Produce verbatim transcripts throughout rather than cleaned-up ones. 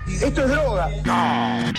Esto es droga. No.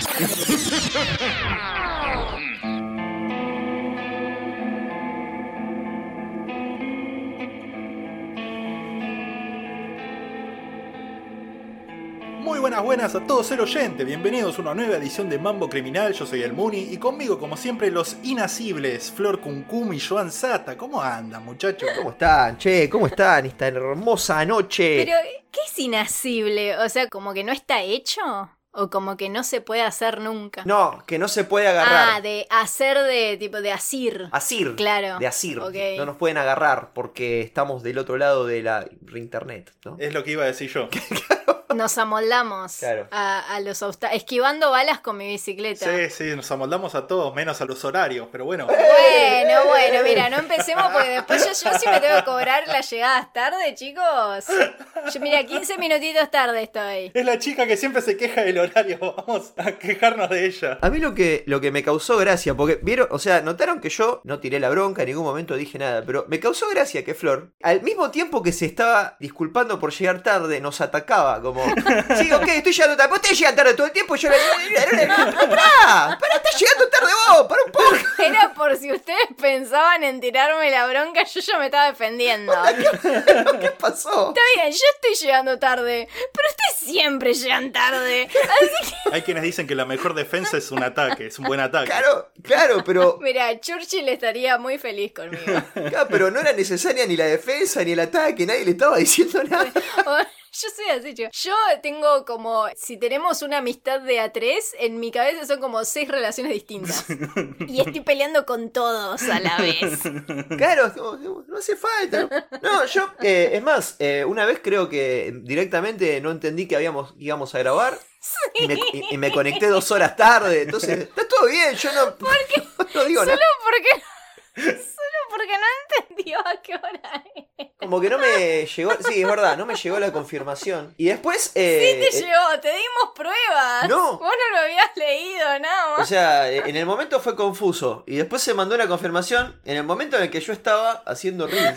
Muy buenas buenas a todos el oyente, bienvenidos a una nueva edición de Mambo Criminal, yo soy el Muni y conmigo como siempre los inacibles Flor Cuncum y Joan Sata. ¿Cómo andan, muchachos? ¿Cómo están? Che, ¿cómo están esta hermosa noche? Pero, ¿qué es inacible? O sea, ¿como que no está hecho? ¿O como que no se puede hacer nunca? No, que no se puede agarrar. Ah, de hacer de tipo de asir. Asir. Claro. De asir. Okay. No nos pueden agarrar porque estamos del otro lado de la internet, ¿no? Es lo que iba a decir yo. Nos amoldamos claro. a, a, a los obstáculos. Esquivando balas con mi bicicleta. Sí, sí, nos amoldamos a todos, menos a los horarios, pero bueno. Bueno, bueno, mira, no empecemos porque después yo, yo sí me tengo que cobrar las llegadas tarde, chicos. Yo, mira, quince minutitos tarde estoy. Es la chica que siempre se queja del horario, vamos a quejarnos de ella. A mí lo que, lo que me causó gracia, porque vieron, o sea, notaron que yo no tiré la bronca, en ningún momento dije nada, pero me causó gracia que Flor, al mismo tiempo que se estaba disculpando por llegar tarde, nos atacaba, como, sí, ok, estoy llegando tarde, vos te llegas tarde todo el tiempo, yo le digo, pará, pará, pará, estás llegando tarde vos, pará un poco. Era por si ustedes pensaban en tirarme la bronca, yo ya me estaba defendiendo. ¿Qué, ¿Qué pasó? Está bien, yo estoy llegando tarde, pero ustedes siempre llegan tarde, así que... Hay quienes dicen que la mejor defensa es un ataque, es un buen ataque. Claro, claro, pero... Mira, Churchill estaría muy feliz conmigo. Claro, pero no era necesaria ni la defensa ni el ataque, nadie le estaba diciendo nada. Yo soy así, chico. Yo tengo como, si tenemos una amistad de a tres, en mi cabeza son como seis relaciones distintas. Y estoy peleando con todos a la vez. Claro, no, no hace falta. No, yo, eh, es más, eh, una vez creo que directamente no entendí que habíamos, íbamos a grabar. Sí. Y, me, y, y me conecté dos horas tarde, entonces, está todo bien, yo no, ¿Por qué? no digo Solo nada. porque... Solo porque no entendió a qué hora es. Como que no me llegó, sí, es verdad, no me llegó la confirmación. Y después... Eh, Sí te eh, llegó, te dimos pruebas. No. Vos no lo habías leído, nada O más. sea, en el momento fue confuso. Y después se mandó la confirmación en el momento en el que yo estaba haciendo reels.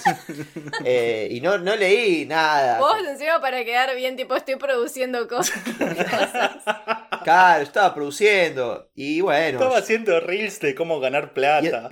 eh, y no, no leí nada. Vos encima para quedar bien, tipo, estoy produciendo cosas. Claro, estaba produciendo. Y bueno. Estaba haciendo reels de cómo ganar plata.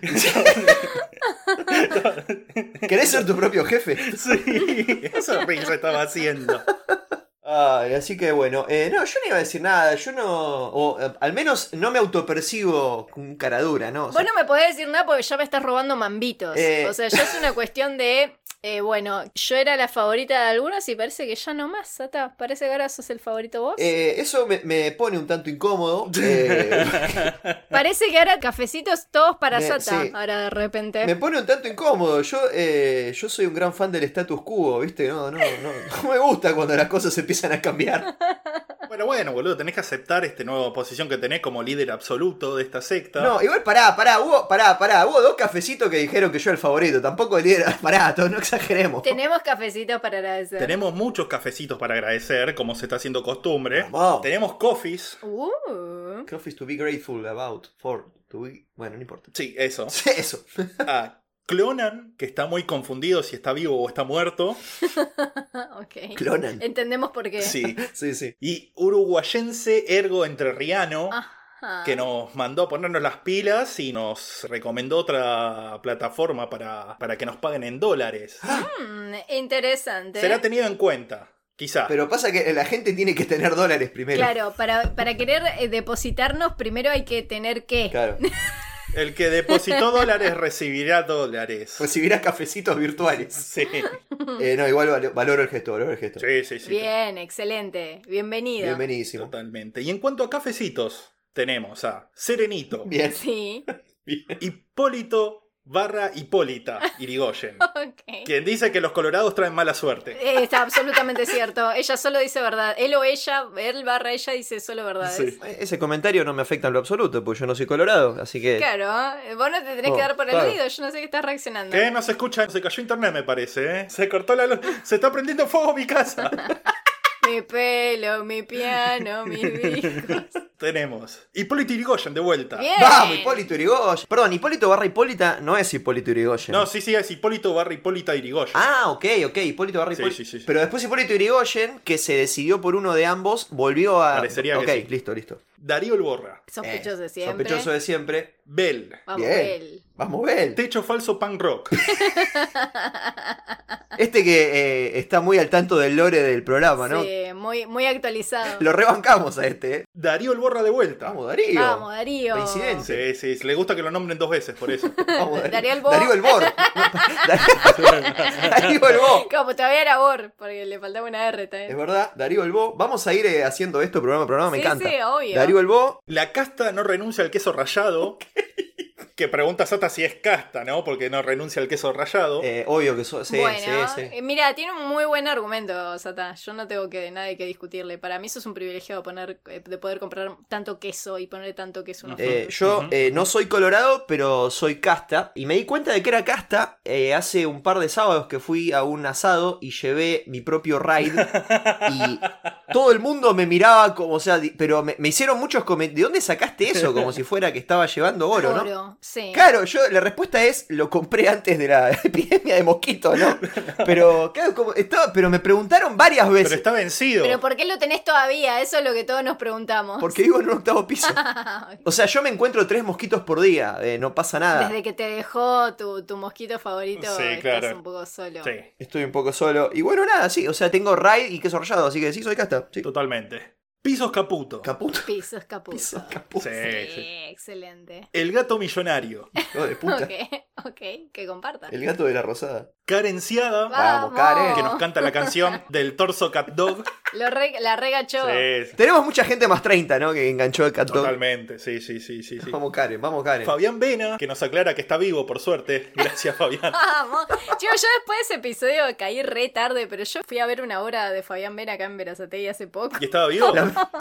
¿Querés ser tu propio jefe? Sí, esos reels estaba haciendo. Ay, así que bueno, eh, no, yo no iba a decir nada, yo no, o eh, al menos no me autopercibo con cara dura, ¿no? O sea, Vos no me podés decir nada porque ya me estás robando mambitos. Eh. O sea, ya es una cuestión de... Eh, bueno, yo era la favorita de algunos y parece que ya no más, Sata. Parece que ahora sos el favorito vos. eh, eso me, me pone un tanto incómodo. eh, Parece que ahora cafecitos todos para Me- Sata, sí. ahora de repente. me pone un tanto incómodo. Yo, eh, yo soy un gran fan del status quo, ¿viste? No, no, no, no me gusta cuando las cosas empiezan a cambiar. Bueno, bueno, boludo, tenés que aceptar esta nueva posición que tenés como líder absoluto de esta secta. No, igual pará, pará, hubo, pará, pará, hubo dos cafecitos que dijeron que yo era el favorito. Tampoco el líder, pará, no exageremos. Tenemos cafecitos para agradecer. Tenemos muchos cafecitos para agradecer, como se está haciendo costumbre. Vamos. Tenemos coffees. Uh. Coffees to be grateful about, for, to be... Bueno, no importa. Sí, eso. Sí, eso. A Clonan, que está muy confundido si está vivo o está muerto. Ok. Clonan. Entendemos por qué. Sí. Sí, sí. Y uruguayense ergo entrerriano, Ajá. que nos mandó a ponernos las pilas y nos recomendó otra plataforma para, para que nos paguen en dólares. Mm, interesante. Será tenido en cuenta, quizá. Pero pasa que la gente tiene que tener dólares primero. Claro, para, para querer eh, depositarnos primero hay que tener qué. Claro. El que depositó dólares recibirá dólares. Recibirás cafecitos virtuales. Sí, Eh, no, igual valo- valoro el gesto, valoro el gesto. sí, sí, sí. Bien, excelente. Bienvenido. Bienvenidísimo. Totalmente. Y en cuanto a cafecitos, tenemos a Serenito, Bien. Sí. Bien. Hipólito barra Hipólita Irigoyen, Ok. quien dice que los colorados traen mala suerte. Eh, Está absolutamente cierto. Ella solo dice verdad. Él o ella, él barra ella dice solo verdades. Sí. Ese comentario no me afecta en lo absoluto, porque yo no soy colorado, así que... Claro, ¿eh? Vos no te tenés Oh, que dar por claro. aludido. Yo no sé qué estás reaccionando. ¿Qué? No se escucha, se cayó internet me parece, ¿eh? Se cortó la luz, se está prendiendo fuego mi casa. Me Mi pelo, mi piano, mis discos. Tenemos Hipólito Yrigoyen de vuelta. Bien. Vamos, Hipólito Yrigoyen. Perdón, Hipólito barra Hipólita no es Hipólito Yrigoyen. No, sí, sí, es Hipólito barra Hipólita Yrigoyen. Ah, ok, ok, Hipólito barra Sí, Hipólito. sí, sí, sí. Pero después Hipólito Yrigoyen, que se decidió por uno de ambos, volvió a... Parecería que Ok, sí. listo, listo. Darío El Borra. Sospechoso de Eh, siempre. Sospechoso de siempre. Bell. Vamos, Bien. él. Vamos, Bel. Techo falso punk rock. Este que eh, está muy al tanto del lore del programa, ¿no? Sí, muy, muy actualizado. Lo rebancamos a este, ¿eh? Darío El Borra de vuelta. Vamos, Darío. Vamos, Darío. Coincidencia. Sí, sí, le gusta que lo nombren dos veces, por eso. Vamos, Darío. Darío el Bo. Darío el Bor. Darío el Bo. Como todavía era Bor, porque le faltaba una R también. Es verdad, Darío el Bo. Vamos a ir eh, haciendo esto programa a programa, me Sí, encanta. sí, obvio. Darío el Bo. La casta no renuncia al queso rallado. Que pregunta Sata si es casta, ¿no? Porque no renuncia al queso rallado. Eh, obvio que so- sí, bueno, sí, sí. eh, mira, tiene un muy buen argumento, Sata. Yo no tengo que nada que discutirle. Para mí eso es un privilegio de, poner, eh, de poder comprar tanto queso y ponerle tanto queso a unos Eh, frutos. yo Ujú. eh, no soy colorado, pero soy casta. Y me di cuenta de que era casta eh, hace un par de sábados que fui a un asado y llevé mi propio raid. Y todo el mundo me miraba como, o sea, di- pero me, me hicieron muchos comentarios. ¿De dónde sacaste eso? Como si fuera que estaba llevando oro, ¿no? Oro, sí. Claro, yo la respuesta es lo compré antes de la epidemia de mosquitos, ¿no? Pero claro, como estaba, pero me preguntaron varias Pero veces. está vencido. Pero ¿por qué lo tenés todavía? Eso es lo que todos nos preguntamos. Porque vivo en un octavo piso. O sea, yo me encuentro tres mosquitos por día, eh, no pasa nada. Desde que te dejó tu, tu mosquito favorito, Sí, estás claro. un poco solo. Sí, Estoy un poco solo. Y bueno, nada, sí, o sea, tengo raid y queso rallado, así que sí, soy casta. Sí. totalmente. Pisos Caputo. Caputo. Pisos caputo. Piso caputo. Sí, Sí, sí. excelente. El gato millonario. Hijo de puta. Ok, ok, que comparta. El gato de la rosada. Karenciada. Vamos, Karen. Que nos canta la canción del torso cat dog. Lo re- la regachó. Sí, sí, Tenemos mucha gente más treinta, ¿no? Que enganchó el cat dog. totalmente. Sí, sí, sí, sí, sí. Vamos, Karen, vamos, Karen. Fabián Vena, que nos aclara que está vivo, por suerte. Gracias, Fabián. Vamos. Chicos, yo después de ese episodio caí re tarde, pero yo fui a ver una obra de Fabián Vena acá en Verazategui hace poco. ¿Y estaba vivo?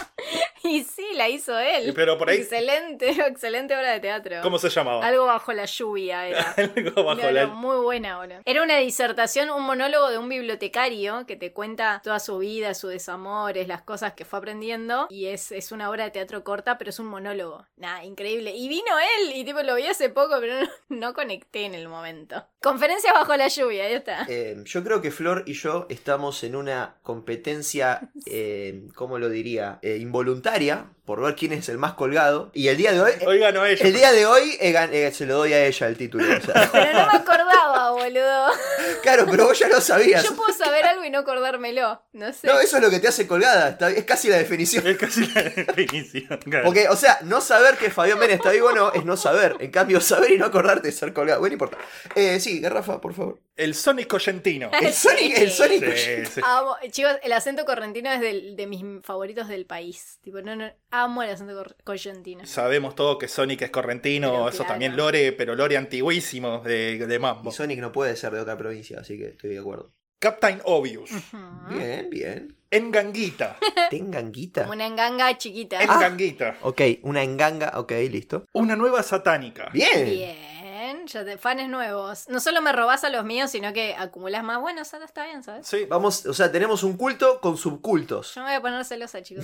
Y sí, la hizo él. Pero por ahí- Excelente, excelente obra de teatro. ¿Cómo se llamaba? Algo bajo la lluvia era. Algo bajo No, la... no, muy buena obra. Era una disertación, un monólogo de un bibliotecario que te cuenta toda su vida, sus desamores, las cosas que fue aprendiendo. Y es, es una obra de teatro corta, pero es un monólogo. Nada, increíble. Y vino él, y tipo lo vi hace poco, pero no, no conecté en el momento. Conferencias bajo la lluvia, ahí está. Eh, yo creo que Flor y yo estamos en una competencia, eh, ¿cómo lo diría? Eh, involuntaria, por ver quién es el más colgado. Y el día de hoy, Oigan, no ella. el día de hoy eh, gan- eh, se lo doy a ella el título. O sea. Pero no me acordaba, boludo. Claro, pero vos ya lo sabías. Yo puedo saber algo y no acordármelo. No sé. No, eso es lo que te hace colgada. está- es casi la definición. Es casi la definición. Claro. Porque, o sea, no saber que Fabián Vena está vivo no es no saber. En cambio, saber y no acordarte es ser colgado. Bueno, no importa. Eh, sí, Rafa, por favor. El Sonic Correntino. El Sonic, el Sonic. Sí, sí. Amo- chicos, el acento correntino es del- de mis favoritos del país. Tipo, no, no, amo el acento cor- correntino. Sabemos todo que Sonic es correntino, Pero eso claro. también lore, pero lore antiguísimo de, de Mambo. Y Sonic no puede ser de otra provincia, así que estoy de acuerdo. Captain Obvious. Ujú. Bien, bien. Enganguita. ¿Tengan guita? Como una enganga chiquita. Enganguita. Ok, una enganga, ok, listo. Una nueva satánica. Bien. Bien, ya te, fans nuevos. No solo me robás a los míos, sino que acumulás más. Bueno, Sara, está bien, ¿sabes? Sí. Vamos, o sea, tenemos un culto con subcultos. Yo me voy a poner celosa, chicos.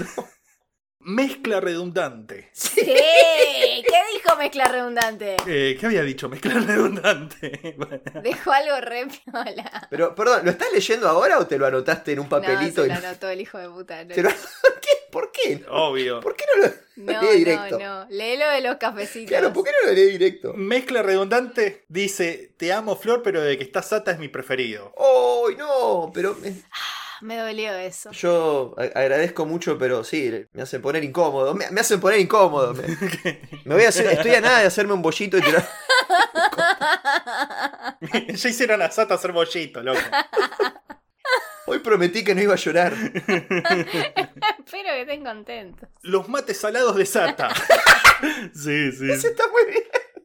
Mezcla redundante. Sí, ¿qué dijo mezcla redundante? Eh, ¿Qué había dicho? Mezcla redundante. Dejó algo re piola. Pero, perdón, ¿lo estás leyendo ahora o te lo anotaste en un papelito? No, y- se lo anotó el hijo de puta. No, ¿Te lo- ¿Qué? ¿Por qué? Obvio. ¿Por qué no lo no, lee directo? no, no. Léelo de los cafecitos. Claro, ¿por qué no lo lee directo? Mezcla redundante dice: Te amo, Flor, pero de que está Sata es mi preferido. ¡Oh, no! Pero eh, Me dolió eso. yo a- agradezco mucho, pero sí, me hacen poner incómodo. Me, me hacen poner incómodo. Me, me voy a hacer, estoy a nada de hacerme un bollito y tirar. Ya hicieron a Sata hacer bollito, loco. Hoy prometí que no iba a llorar. Espero que estén contentos. Los mates salados de Sata. Sí, sí. Eso está muy bien.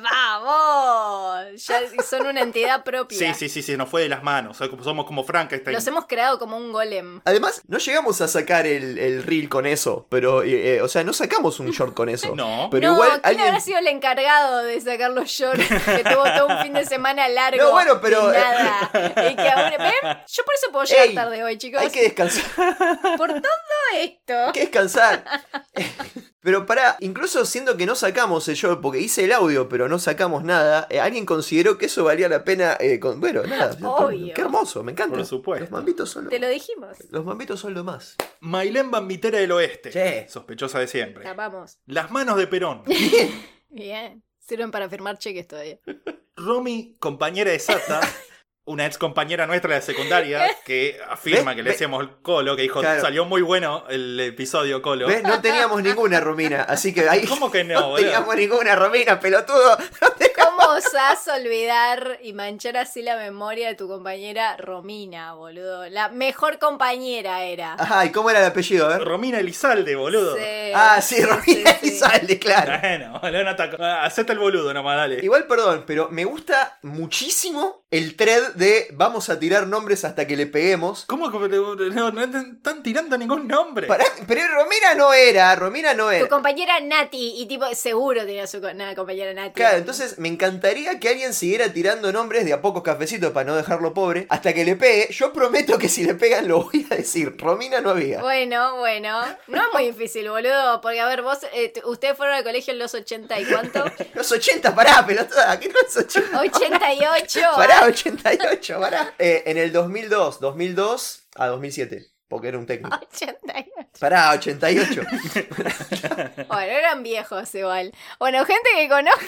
¡Vamos! Ya son una entidad propia. Sí, sí, sí, sí, nos fue de las manos. O sea, somos como Frankenstein. Los hemos creado como un golem. Además, no llegamos a sacar el, el reel con eso, pero, eh, eh, o sea, no sacamos un short con eso. No. Pero no, igual ¿quién alguien... habrá sido el encargado de sacar los shorts? Que tuvo todo un fin de semana largo. No, bueno, pero... Y nada. Y que ahora... ¿Ven? Yo por eso puedo llegar Ey, tarde hoy, chicos. Hay que descansar. Por todo esto. Hay que descansar. Pero pará, incluso siendo que no sacamos el short, porque hice el audio, pero no sacamos nada, eh, alguien consideró que eso valía la pena. Eh, con... Bueno, nada. Obvio. Qué hermoso, me encanta. Por supuesto. Los mambitos son lo... Te lo dijimos. Los mambitos son lo más. Mailén Bambitera del Oeste. Sí. Sospechosa de siempre. Tapamos. Las manos de Perón. Bien. Sirven para firmar cheques todavía. Romy, compañera de Sata. Una ex compañera nuestra de la secundaria que afirma ¿Ves? que le decíamos Colo, que dijo, Claro. salió muy bueno el episodio Colo. ¿Ves? No teníamos ninguna Romina, así que ahí... ¿Cómo que no, No boludo? teníamos ninguna Romina, pelotudo. ¿Cómo osás olvidar y manchar así la memoria de tu compañera Romina, boludo? La mejor compañera era. Ajá, ¿y cómo era el apellido? A ver. Romina Elizalde, boludo. Sí, Ah, sí, Romina sí, sí. Elizalde, claro. Bueno, boludo, no te- hacete el boludo nomás, dale. Igual, perdón, pero me gusta muchísimo el thread de vamos a tirar nombres hasta que le peguemos. ¿Cómo que no, no, no están tirando ningún nombre? Pará, pero Romina no era, Romina no Tu era. compañera Nati, y tipo, seguro tenía su co- una compañera Nati. Claro, entonces me encantaría que alguien siguiera tirando nombres de a pocos cafecitos para no dejarlo pobre hasta que le pegue. Yo prometo que si le pegan lo voy a decir. Romina no había. Bueno, bueno. No es muy difícil, boludo. Porque, a ver, vos, eh, t- ustedes fueron al colegio en los ochenta y cuánto? Los ochenta, pará, pelotuda. ¿Qué los ochenta? ochenta y ocho. Pará, ochenta y ocho, pará. Eh, en el dos mil dos, dos mil dos a dos mil siete, porque era un técnico. ochenta y ocho. Pará, ochenta y ocho. Bueno, eran viejos igual. Bueno, gente que conozco.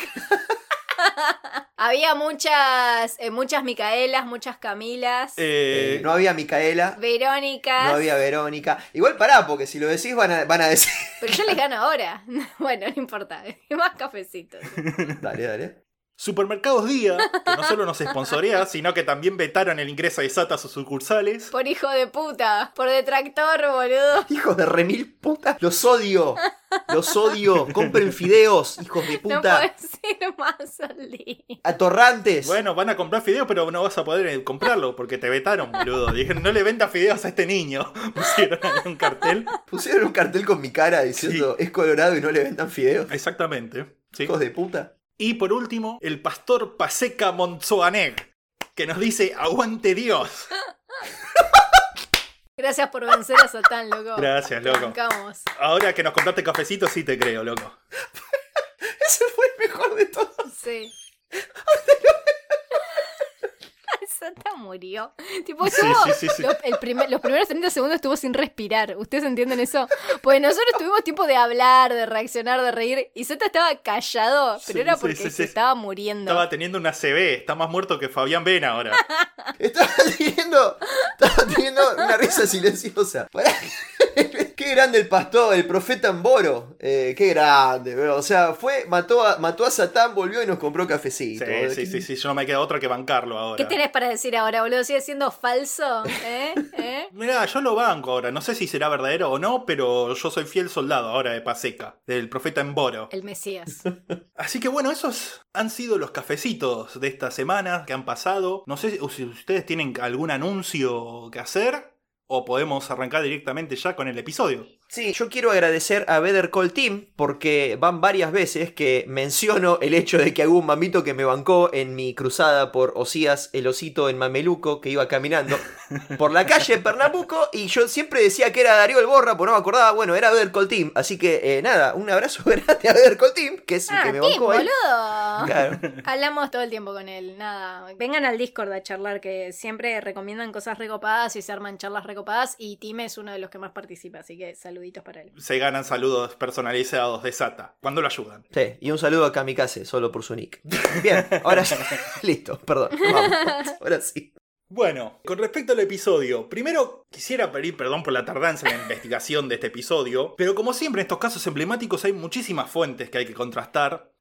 Había muchas, eh, muchas Micaelas, muchas Camilas, Eh, Eh, no había Micaela, Verónicas. no había Verónica. Igual pará, porque si lo decís van a, van a decir... Pero yo les gano ahora. Bueno, no importa. Más cafecitos. Dale, dale. Supermercados Día, que no solo nos sponsorea, sino que también vetaron el ingreso de Sata a sus sucursales. Por hijo de puta. Por detractor, boludo. Hijos de remil puta. Los odio. Los odio. Compren fideos, hijos de No puta. puedes ir más al día. Atorrantes. Bueno, van a comprar fideos, pero no vas a poder eh, comprarlo porque te vetaron, boludo. Dijeron, no le vendas fideos a este niño. Pusieron ahí un cartel. Pusieron un cartel con mi cara diciendo es colorado y no le vendan fideos. Exactamente. ¿Sí? Hijos de puta. Y por último, el pastor Paseca Monzoaneg, que nos dice, aguante Dios. Gracias por vencer a Satán, loco. Gracias, Te loco. bancamos. Ahora que nos contaste cafecito, sí te creo, loco. Ese fue el mejor de todos. Sí. Satán murió. Tipo, Sí, estuvo- sí, sí, sí. Los, el primer- los primeros treinta segundos estuvo sin respirar. ¿Ustedes entienden eso? Pues nosotros tuvimos tiempo de hablar, de reaccionar, de reír. Y Zeta estaba callado, pero Sí, era sí, porque sí, se sí. estaba muriendo. Estaba teniendo una C B, está más muerto que Fabián Vena ahora. Estaba teniendo, estaba teniendo una risa silenciosa. Pará. Qué grande el pastor, el profeta Amboro. Eh, qué grande, bro. O sea, fue, mató a, mató a Satán, volvió y nos compró cafecito. Sí, sí, sí, sí, yo no me queda otra que bancarlo ahora. ¿Qué tenés para decir ahora, boludo? ¿Sigue siendo falso? ¿Eh? ¿Eh? Mirá, yo lo banco ahora, no sé si será verdadero o no, pero yo soy fiel soldado ahora de Paseca, del profeta Emboro. El Mesías. Así que bueno, esos han sido los cafecitos de esta semana que han pasado. No sé si ustedes tienen algún anuncio que hacer o podemos arrancar directamente ya con el episodio. Sí, yo quiero agradecer a Better Call Team porque van varias veces que menciono el hecho de que hubo un mamito que me bancó en mi cruzada por Osías, el osito en Mameluco, que iba caminando por la calle Pernambuco y yo siempre decía que era Darío el Borra, pues no me acordaba, bueno, era Better Call Team, así que eh, nada, un abrazo grande a Better Call Team, que es el Ah, que me Tim, bancó ahí. boludo. Claro. Hablamos todo el tiempo con él, nada. Vengan al Discord a charlar, que siempre recomiendan cosas recopadas y se arman charlas recopadas. Y Tim es uno de los que más participa, así que saluditos para él. Se ganan saludos personalizados de Sata, cuando lo ayudan. Sí, y un saludo a Kamikaze, solo por su nick. Bien, ahora sí, listo, perdón, vamos, ahora sí. Bueno, con respecto al episodio, primero quisiera pedir perdón por la tardanza en la investigación de este episodio, pero como siempre en estos casos emblemáticos hay muchísimas fuentes que hay que contrastar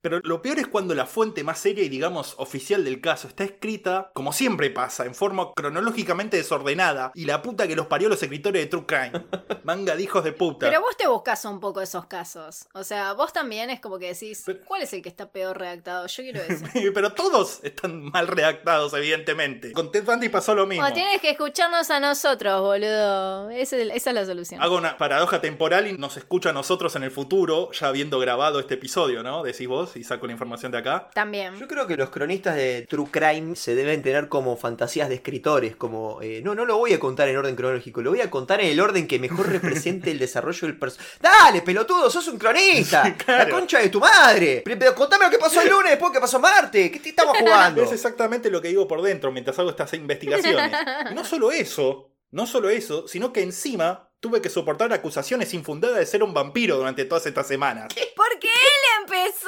Pero lo peor es cuando la fuente más seria y digamos oficial del caso está escrita, como siempre pasa, en forma cronológicamente desordenada, y la puta que los parió los escritores de True Crime. Manga de hijos de puta. Pero vos te buscas un poco esos casos. O sea, vos también es como que decís, Pero- ¿cuál es el que está peor redactado? Yo quiero ese. Pero todos están mal redactados, evidentemente. Con Ted Bundy pasó lo mismo. Bueno, tienes que escucharnos a nosotros, boludo. Ese- esa es la solución. Hago una paradoja temporal y nos escucha a nosotros en el futuro, ya habiendo grabado este episodio, ¿no? Decís vos y saco la información de acá. También. Yo creo que los cronistas de True Crime se deben tener como fantasías de escritores, como, eh, no, no lo voy a contar en orden cronológico, lo voy a contar en el orden que mejor represente el desarrollo del personaje. ¡Dale, pelotudo, sos un cronista! Sí, claro. ¡La concha de tu madre! Pero, pero contame lo que pasó el lunes, después que pasó Marte, ¿qué te estamos jugando? Es exactamente lo que digo por dentro mientras hago estas investigaciones. Y no solo eso, no solo eso, sino que encima tuve que soportar acusaciones infundadas de ser un vampiro durante todas estas semanas. Porque él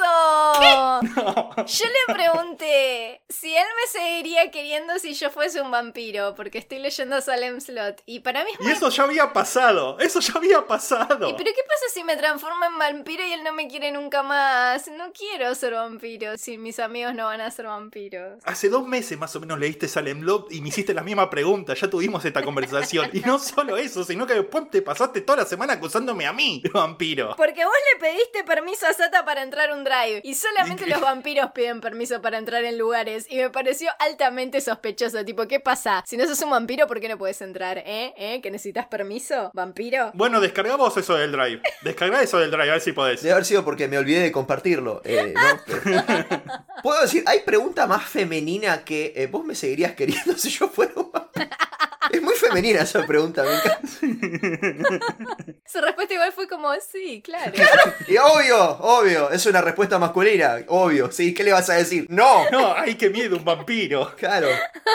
empezó. Yo le pregunté si él me seguiría queriendo si yo fuese un vampiro, porque estoy leyendo Salem Slot. Y para mí es Y muy... eso ya había pasado, eso ya había pasado. ¿Y pero qué pasa si me transformo en vampiro y él no me quiere nunca más? No quiero ser vampiro si mis amigos no van a ser vampiros. Hace dos meses más o menos leíste Salem Slot y me hiciste la misma pregunta, ya tuvimos esta conversación. Y no solo eso, sino que después te pasaste toda la semana acusándome a mí de vampiro. Porque vos le pediste permiso a Sata para entrar a un drive. Y solamente ¿Y qué? los vampiros piden permiso para entrar en lugares. Y me pareció altamente sospechoso. Tipo, ¿qué pasa? Si no sos un vampiro, ¿por qué no puedes entrar? ¿Eh? ¿Eh? ¿Que necesitas permiso? ¿Vampiro? Bueno, descargá vos eso del Drive. Descargá eso del Drive, a ver si podés. Debe haber sido porque me olvidé de compartirlo. eh, ¿no? Puedo decir, ¿hay pregunta más femenina que eh, vos me seguirías queriendo si yo fuera un vampiro? Es muy femenina esa pregunta, me encanta. Su respuesta igual fue como, sí, claro. Y obvio, obvio, es una respuesta masculina, obvio, sí, ¿qué le vas a decir? ¡No! No, ay, qué miedo, un vampiro. Claro,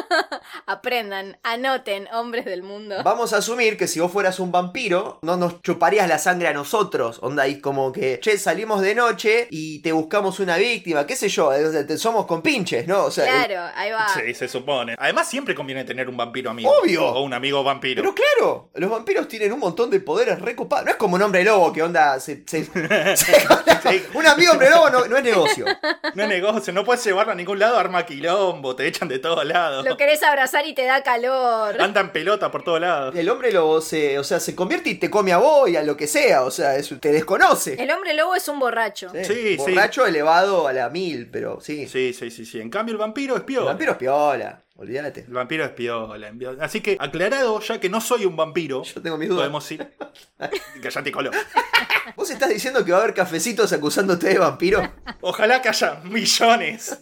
Aprendan, anoten, hombres del mundo. vamos a asumir que si vos fueras un vampiro, no nos chuparías la sangre a nosotros, onda, y como que, che, salimos de noche y te buscamos una víctima, qué sé yo, eh, o sea, te- somos compinches, ¿no? O sea, eh, Claro, ahí va. Sí, se supone. Además, siempre conviene tener un vampiro amigo. Obvio. O un amigo vampiro. pero claro, los vampiros tienen un montón de poderes recopados. No es como un hombre lobo que onda se, se- se- Sí. un amigo hombre lobo no, no es negocio. No es negocio, no puedes llevarlo a ningún lado, arma quilombo, te echan de todos lados. Lo querés abrazar y te da calor. Anda en pelota por todos lados. El hombre lobo se, o sea, se convierte y te come a vos y a lo que sea, o sea, es- te desconoce. El hombre lobo es un borracho. Sí, Sí, borracho elevado a la mil, pero sí. Sí, sí, sí, sí. En cambio, el vampiro es El piola. vampiro es piola, olvídate. El vampiro es piola. Así que, aclarado, ya que no soy un vampiro, Yo tengo mis dudas. podemos ir. Callate, Colo. ¿Vos estás diciendo que va a haber cafecitos acusándote de vampiro? Ojalá que haya millones.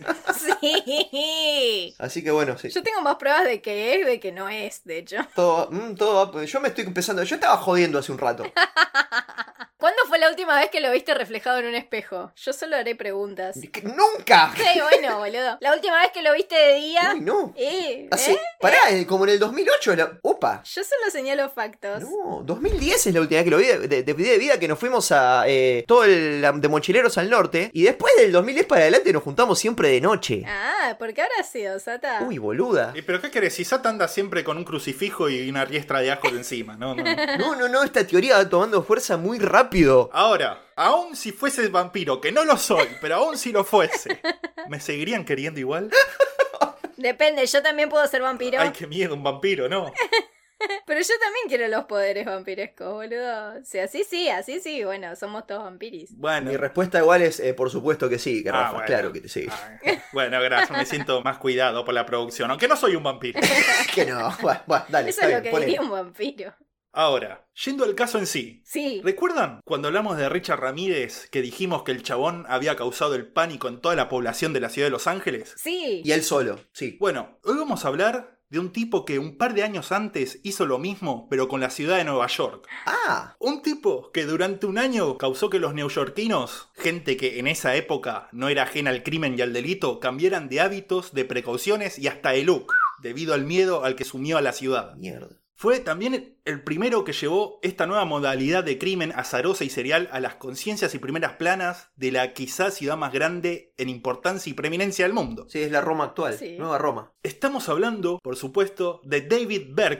Sí. Así que bueno, sí. Yo tengo más pruebas de que es, de que no es, de hecho. Todo, mm, todo va- yo me estoy empezando. Yo estaba jodiendo hace un rato. ¿Cuándo fue la última vez que lo viste reflejado en un espejo? Yo solo haré preguntas. Que- ¡Nunca! Sí, bueno, boludo. La última vez que lo viste de día. Uy, no. Eh, Hace, ¿eh? pará, eh, como en el dos mil ocho. La, opa. Yo solo señalo factos. No, dos mil diez es la última vez que lo vi de, de, de- de vida que nos fuimos a eh, todo el de mochileros al norte. Y después del dos mil diez para adelante nos juntamos siempre de noche. Ah, ¿por qué habrá sido, Sata? Uy, boluda. ¿Y ¿Pero qué querés? Si Sata anda siempre con un crucifijo y una riestra de ajo de encima, ¿no? no, no. No, no, no, esta teoría va tomando fuerza muy rápido. Ahora, aún si fuese vampiro, que no lo soy, pero aún si lo fuese, ¿me seguirían queriendo igual? Depende, yo también puedo ser vampiro. Ay, qué miedo, un vampiro, ¿no? Pero yo también quiero los poderes vampirescos, boludo. O sea, así sí, así sí, bueno, somos todos vampiris. Bueno. Mi respuesta igual es, eh, por supuesto que sí, que Ah, Rafa, bueno. claro que sí. Ah, bueno, gracias, me siento más cuidado por la producción, aunque no soy un vampiro. Que no, bueno, bueno, dale, Eso está es lo bien, que ponele. diría un vampiro. Ahora, yendo al caso en sí. Sí. ¿Recuerdan cuando hablamos de Richard Ramírez que dijimos que el chabón había causado el pánico en toda la población de la ciudad de Los Ángeles? Sí. Y él solo, sí. Bueno, hoy vamos a hablar de un tipo que un par de años antes hizo lo mismo, pero con la ciudad de Nueva York. Ah, Un tipo que durante un año causó que los neoyorquinos, gente que en esa época no era ajena al crimen y al delito, cambiaran de hábitos, de precauciones y hasta de look, debido al miedo al que sumió a la ciudad. mierda. Fue también el primero que llevó esta nueva modalidad de crimen azarosa y serial a las conciencias y primeras planas de la quizás ciudad más grande en importancia y preeminencia del mundo. Sí, es la Roma actual, Sí. nueva Roma. Estamos hablando, por supuesto, de David Berkowitz,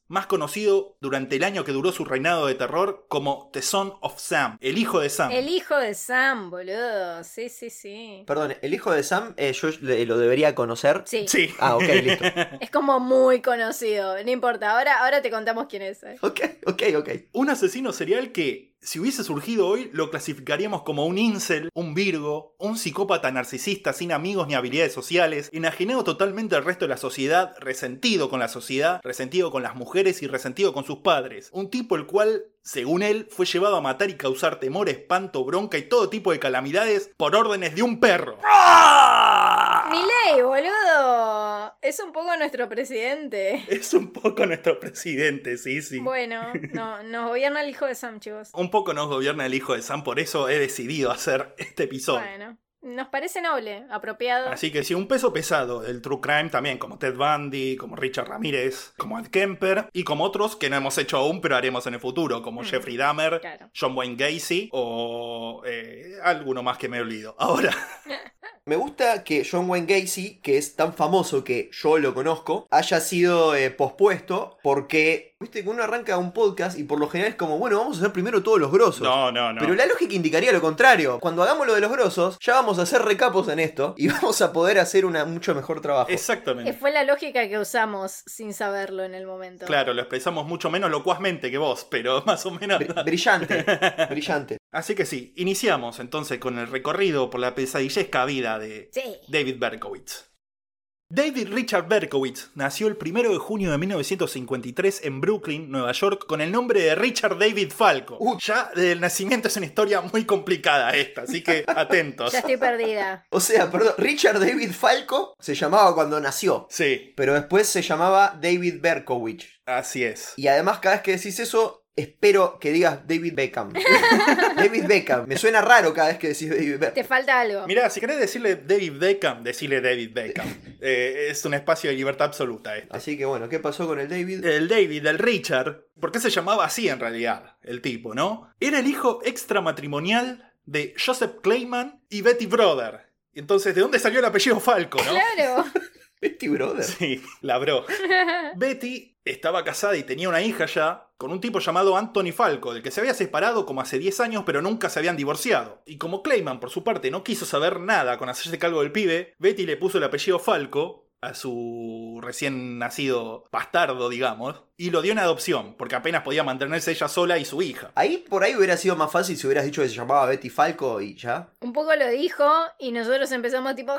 más conocido durante el año que duró su reinado de terror como The Son of Sam, el hijo de Sam. El hijo de Sam, boludo. Sí, sí, sí. Perdón, ¿el hijo de Sam eh, yo le- lo debería conocer? Sí. Sí. Ah, ok, listo. Es como muy conocido. No importa. Ahora, ahora te contamos quién es. eh. Ok, ok, ok. Un asesino serial que, si hubiese surgido hoy, lo clasificaríamos como un incel, un virgo, un psicópata narcisista sin amigos ni habilidades sociales, enajenado totalmente al resto de la sociedad, resentido con la sociedad, resentido con las mujeres y resentido con sus padres. Un tipo el cual, según él, fue llevado a matar y causar temor, espanto, bronca y todo tipo de calamidades por órdenes de un perro. Milei, boludo. Es un poco nuestro presidente. Es un poco nuestro presidente, sí, sí. Bueno, no, nos gobierna el hijo de Sam, chicos. Un poco nos gobierna el hijo de Sam, por eso he decidido hacer este episodio. Bueno, nos parece noble, apropiado. Así que sí, un peso pesado del True Crime también, como Ted Bundy, como Richard Ramírez, como Ed Kemper, y como otros que no hemos hecho aún, pero haremos en el futuro, como Mm, Jeffrey Dahmer, claro. John Wayne Gacy, o eh, alguno más que me olvido. Ahora, Me gusta que John Wayne Gacy, que es tan famoso que yo lo conozco, haya sido eh, pospuesto porque, viste, que uno arranca un podcast y por lo general es como, bueno, vamos a hacer primero todos los grosos. no, no, no. Pero la lógica indicaría lo contrario. Cuando hagamos lo de los grosos, ya vamos a hacer recapos en esto y vamos a poder hacer un mucho mejor trabajo. Exactamente. Eh, Fue la lógica que usamos sin saberlo en el momento. Claro, lo expresamos mucho menos locuazmente que vos, pero más o menos... Br- brillante, brillante. Así que sí, iniciamos entonces con el recorrido por la pesadillesca vida de Sí. David Berkowitz. David Richard Berkowitz nació el primero de junio de mil novecientos cincuenta y tres en Brooklyn, Nueva York, con el nombre de Richard David Falco. Uh. Ya desde el nacimiento es una historia muy complicada esta, así que atentos. Ya estoy perdida. O sea, perdón, Richard David Falco se llamaba cuando nació, Sí, pero después se llamaba David Berkowitz. así es. Y además, cada vez que decís eso, espero que digas David Beckham. David Beckham. Me suena raro cada vez que decís David Beckham. Te falta algo. Mirá, si querés decirle David Beckham, decirle David Beckham. Eh, es un espacio de libertad absoluta este. Así que bueno, ¿qué pasó con el David? El David, el Richard, ¿por qué se llamaba así en realidad el tipo, no? Era el hijo extramatrimonial de Joseph Clayman y Betty Brother. Entonces, ¿de dónde salió el apellido Falco, no? Claro. Betty Brother. Sí, la bro. Betty estaba casada y tenía una hija ya con un tipo llamado Anthony Falco, del que se había separado como hace diez años, pero nunca se habían divorciado. Y como Clayman, por su parte, no quiso saber nada con hacerse cargo del pibe, Betty le puso el apellido Falco a su recién nacido bastardo, digamos, y lo dio en adopción, porque apenas podía mantenerse ella sola y su hija. Ahí por ahí hubiera sido más fácil si hubieras dicho que se llamaba Betty Falco y ya. Un poco lo dijo y nosotros empezamos tipo...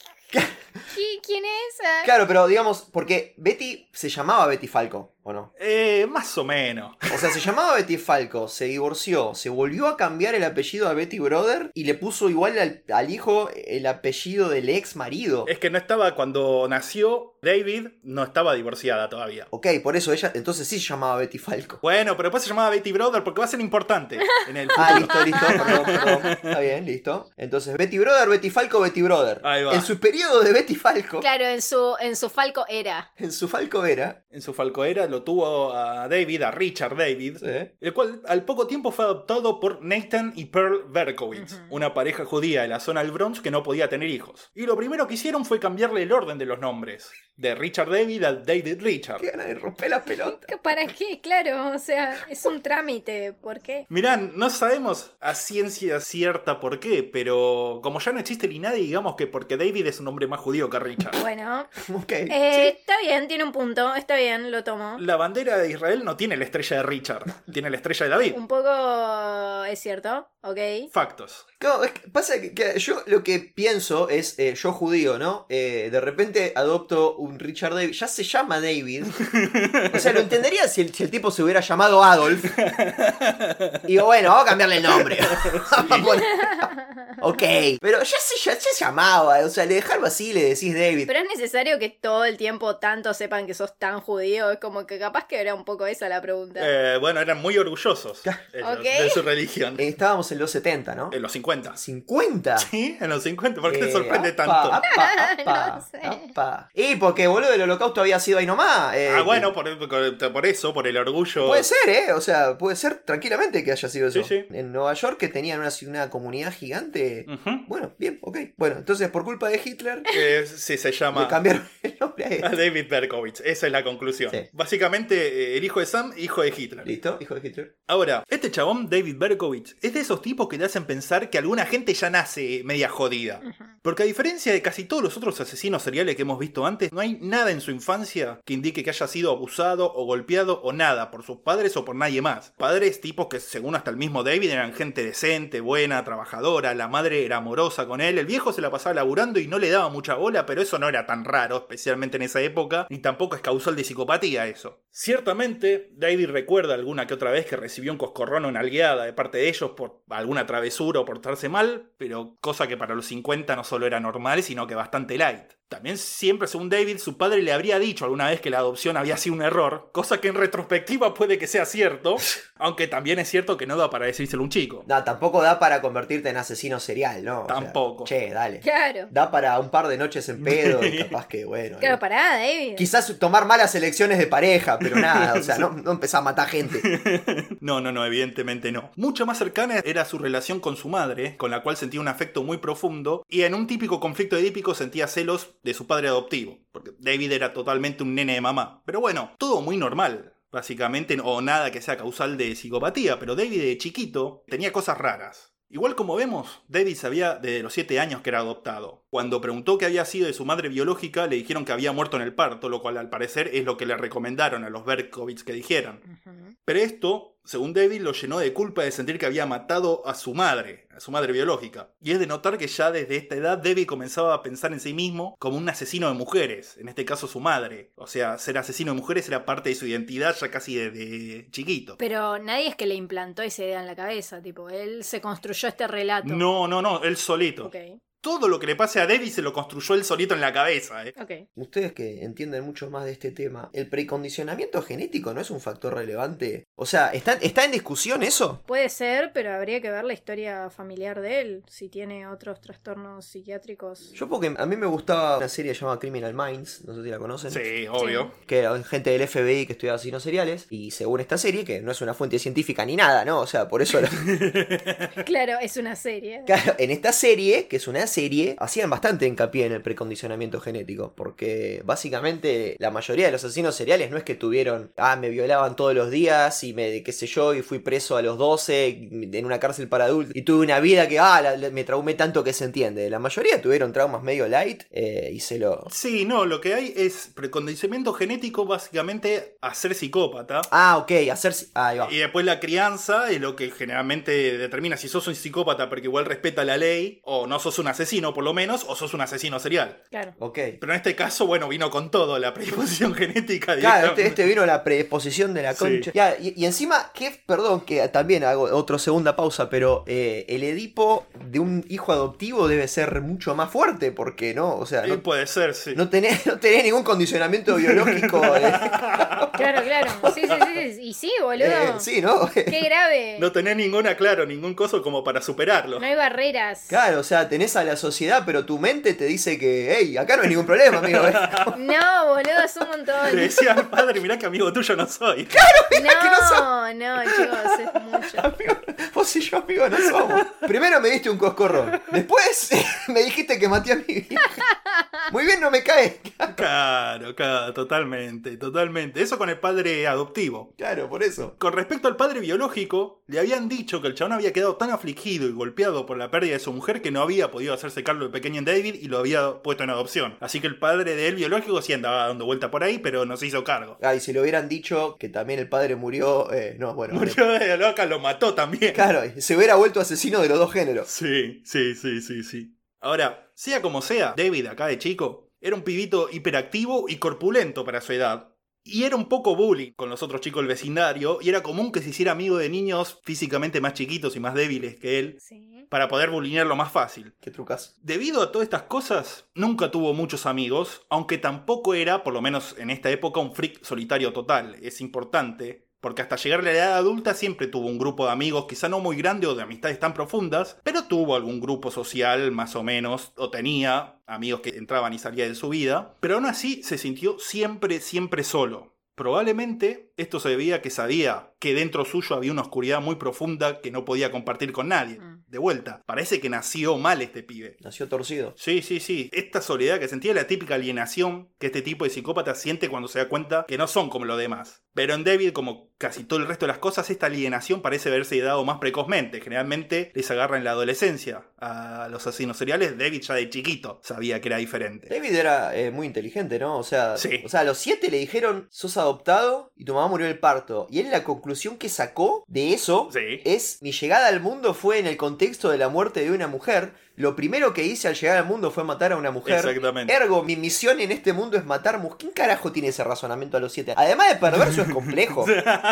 ¿Qui- ¿Quién es? Ah, Claro, pero digamos, porque Betty se llamaba Betty Falco, ¿o no? Eh, más o menos. O sea, se llamaba Betty Falco, se divorció, se volvió a cambiar el apellido a Betty Brother y le puso igual al, al hijo el apellido del ex marido. Es que no estaba, cuando nació David, no estaba divorciada todavía. Ok, por eso ella, entonces sí se llamaba Betty Falco. Bueno, pero después se llamaba Betty Brother porque va a ser importante en el futuro. Ah, listo, listo, perdón, perdón. Está bien, listo. Entonces, Betty Brother, Betty Falco, Betty Brother. Ahí va. En su periodo de Betty Falco, Claro, en su, en su Falco era. en su Falco era. En su falcoera lo tuvo a David, a Richard David, Sí. el cual al poco tiempo fue adoptado por Nathan y Pearl Berkowitz, Ujú. una pareja judía de la zona del Bronx que no podía tener hijos. Y lo primero que hicieron fue cambiarle el orden de los nombres, de Richard David a David Richard. Qué ganas de romper las pelotas. ¿Para qué? Claro, o sea, es un trámite. ¿Por qué? Mirá, no sabemos a ciencia cierta por qué, pero como ya no existe ni nadie, digamos que porque David es un hombre más judío que Richard. Bueno, Ok. eh, está bien, tiene un punto, está bien, lo tomo. La bandera de Israel no tiene la estrella de Richard, tiene la estrella de David. Un poco es cierto, ok. Factos. No, es que pasa que, que yo lo que pienso es, eh, yo judío, ¿no? Eh, de repente adopto un Richard David, ya se llama David. O sea, lo entendería si el, si el tipo se hubiera llamado Adolf. Y digo, bueno, vamos a cambiarle el nombre. Vamos a poner- ok, pero ya se, ya se llamaba, o sea, le dejarlo así, le decís David. Pero es necesario que todo el tiempo tanto sepan que sos tan judío, es como que capaz que era un poco esa la pregunta. Eh, bueno, eran muy orgullosos ellos, Ok. de su religión. Eh, estábamos en los setenta, ¿no? En los cincuenta. ¿cincuenta? Sí, en los cincuenta. ¿Por qué te Eh, sorprende apa, tanto? apa, apa, No sé. apa. Y porque, boludo, el holocausto había sido ahí nomás. eh, Ah, bueno, por, por- por eso, por el orgullo. Puede ser, ¿eh? O sea, puede ser tranquilamente que haya sido eso. Sí, sí. En Nueva York, que tenían una, una comunidad gigante, nombre. Uh-huh. Bueno, bien, ok. Bueno, entonces por culpa de Hitler Eh, sí, se llama... le cambiaron el nombre a a este. David Berkowitz. Esa es la conclusión. Sí. Básicamente, eh, el hijo de Sam, hijo de Hitler. ¿Listo? Hijo de Hitler. Ahora, este chabón, David Berkowitz, es de esos tipos que te hacen pensar que alguna gente ya nace media jodida. Ujú. Porque a diferencia de casi todos los otros asesinos seriales que hemos visto antes, no hay nada en su infancia que indique que haya sido abusado o golpeado o nada por sus padres o por nadie más. Padres tipos que según hasta el mismo David eran gente decente, buena, trabajadora, la madre era amorosa con él, el viejo se la pasaba laburando y no le daba mucha bola, pero eso no era tan raro, especialmente en esa época, ni tampoco es causal de psicopatía eso. Ciertamente, David recuerda alguna que otra vez que recibió un coscorrón o una nalgueada de parte de ellos por alguna travesura o portarse mal, pero cosa que para los cincuenta no solo era normal, sino que bastante light. También siempre, según David, su padre le habría dicho alguna vez que la adopción había sido un error, cosa que en retrospectiva puede que sea cierto, aunque también es cierto que no da para decírselo a un chico. No, tampoco da para convertirte en asesino serial, ¿no? O sea, Tampoco. che, dale. Claro. Da para un par de noches en pedo y capaz que, bueno. Claro, eh, pará, David. Quizás tomar malas elecciones de pareja, pero nada, o sea, no, no empezar a matar gente. No, no, no, evidentemente no. Mucho más cercana era su relación con su madre, con la cual sentía un afecto muy profundo, y en un típico conflicto edípico sentía celos de su padre adoptivo, porque David era totalmente un nene de mamá. Pero bueno, todo muy normal, básicamente, o nada que sea causal de psicopatía, pero David de chiquito tenía cosas raras. Igual como vemos, David sabía desde los siete años que era adoptado. Cuando preguntó qué había sido de su madre biológica, le dijeron que había muerto en el parto, lo cual al parecer es lo que le recomendaron a los Berkowitz que dijeran. Ujú. Pero esto, según David, lo llenó de culpa de sentir que había matado a su madre, a su madre biológica. Y es de notar que ya desde esta edad David comenzaba a pensar en sí mismo como un asesino de mujeres, en este caso su madre. O sea, ser asesino de mujeres era parte de su identidad ya casi desde chiquito. Pero nadie es que le implantó esa idea en la cabeza, tipo, él se construyó este relato. No, no, no, él solito. Ok, Todo lo que le pase a David se lo construyó él solito en la cabeza, ¿eh? ok. Ustedes que entienden mucho más de este tema, ¿el precondicionamiento genético no es un factor relevante? O sea, ¿está, ¿está en discusión eso? Puede ser, pero habría que ver la historia familiar de él, si tiene otros trastornos psiquiátricos. Yo porque a mí me gustaba una serie llamada Criminal Minds, no sé si la conocen. Sí, obvio. Que era gente del F B I que estudiaba asesinos seriales. Y según esta serie, que no es una fuente científica ni nada, ¿no? O sea, por eso... la- Claro, es una serie. Claro, en esta serie, que es una serie, hacían bastante hincapié en el precondicionamiento genético. Porque básicamente la mayoría de los asesinos seriales no es que tuvieron, ah, me violaban todos los días y me, qué sé yo, y fui preso a los doce en una cárcel para adultos. Y tuve una vida que, ah, la- la- me traumé tanto que se entiende. La mayoría tuvieron traumas medio light eh, y se lo... Sí, no, lo que hay es precondicionamiento genético, básicamente a ser psicópata. Ah, ok, hacer... Ah, ahí va. Y después la crianza es lo que generalmente determina si sos un psicópata porque igual respeta la ley, o no sos un asesino por lo menos, o sos un asesino serial. Claro. Ok. Pero en este caso, bueno, vino con todo, la predisposición genética. Claro, este, directamente. este vino la predisposición de la Sí. concha. Ya, y, y encima, que, perdón, que también hago otra segunda pausa, pero eh, el Edipo de un hijo adoptivo debe ser mucho más fuerte, porque no, o sea, Eh, no, puede ser, sí. no tenés, no tenés ningún condicionamiento biológico. eh, Claro, claro. Sí, sí, sí, sí. Y sí, boludo. eh, sí, ¿no? Qué grave. No tenés ninguna, claro, ningún coso como para superarlo. No hay barreras. Claro, o sea, tenés a la sociedad, pero tu mente te dice que, hey, acá no hay ningún problema, amigo. eh. No, boludo, es un Le montón. decía al padre, mirá que amigo tuyo no soy. No, no, chicos, es mucho. Amigo, vos y yo, amigo, no somos. Primero me diste un coscorrón. Después me dijiste que maté a mi vieja. Muy bien, no me cae. Claro, claro, totalmente, totalmente. Eso con el padre adoptivo. Claro, por eso. Con respecto al padre biológico, le habían dicho que el chabón había quedado tan afligido y golpeado por la pérdida de su mujer que no había podido hacerse cargo del pequeño David y lo había puesto en adopción. Así que el padre de él biológico sí andaba dando vuelta por ahí, pero no se hizo cargo. Ah, y si le hubieran dicho que también el padre murió, eh, no, bueno. Murió de loca, lo mató también. Claro, se hubiera vuelto asesino de los dos géneros. Sí, sí, sí, sí, sí. Ahora, sea como sea, David acá de chico era un pibito hiperactivo y corpulento para su edad. Y era un poco bullying con los otros chicos del vecindario, y era común que se hiciera amigo de niños físicamente más chiquitos y más débiles que él, Sí. para poder bullinearlo más fácil. Qué trucas. Debido a todas estas cosas, nunca tuvo muchos amigos, aunque tampoco era, por lo menos en esta época, un freak solitario total. Es importante, porque hasta llegar a la edad adulta siempre tuvo un grupo de amigos, quizá no muy grande o de amistades tan profundas, pero tuvo algún grupo social más o menos, o tenía amigos que entraban y salían de su vida, pero aún así se sintió siempre, siempre solo. Probablemente esto se debía a que sabía que dentro suyo había una oscuridad muy profunda que no podía compartir con nadie. Mm. de vuelta, parece que nació mal este pibe. Nació torcido. Sí, sí, sí. Esta soledad que sentía, la típica alienación que este tipo de psicópata siente cuando se da cuenta que no son como los demás. Pero en David, como casi todo el resto de las cosas, esta alienación parece haberse dado más precozmente. Generalmente les agarra en la adolescencia. A los asesinos seriales, David ya de chiquito sabía que era diferente. David era eh, muy inteligente, ¿no? O sea, Sí. o sea, a los siete le dijeron, sos adoptado y tu mamá murió del parto. Y él la conclusión que sacó de eso Sí. es, mi llegada al mundo fue en el contexto de la muerte de una mujer. Lo primero que hice al llegar al mundo fue matar a una mujer. Exactamente. Ergo, mi misión en este mundo es matar mujeres. ¿Quién carajo tiene ese razonamiento a los siete? Además de perverso, es complejo.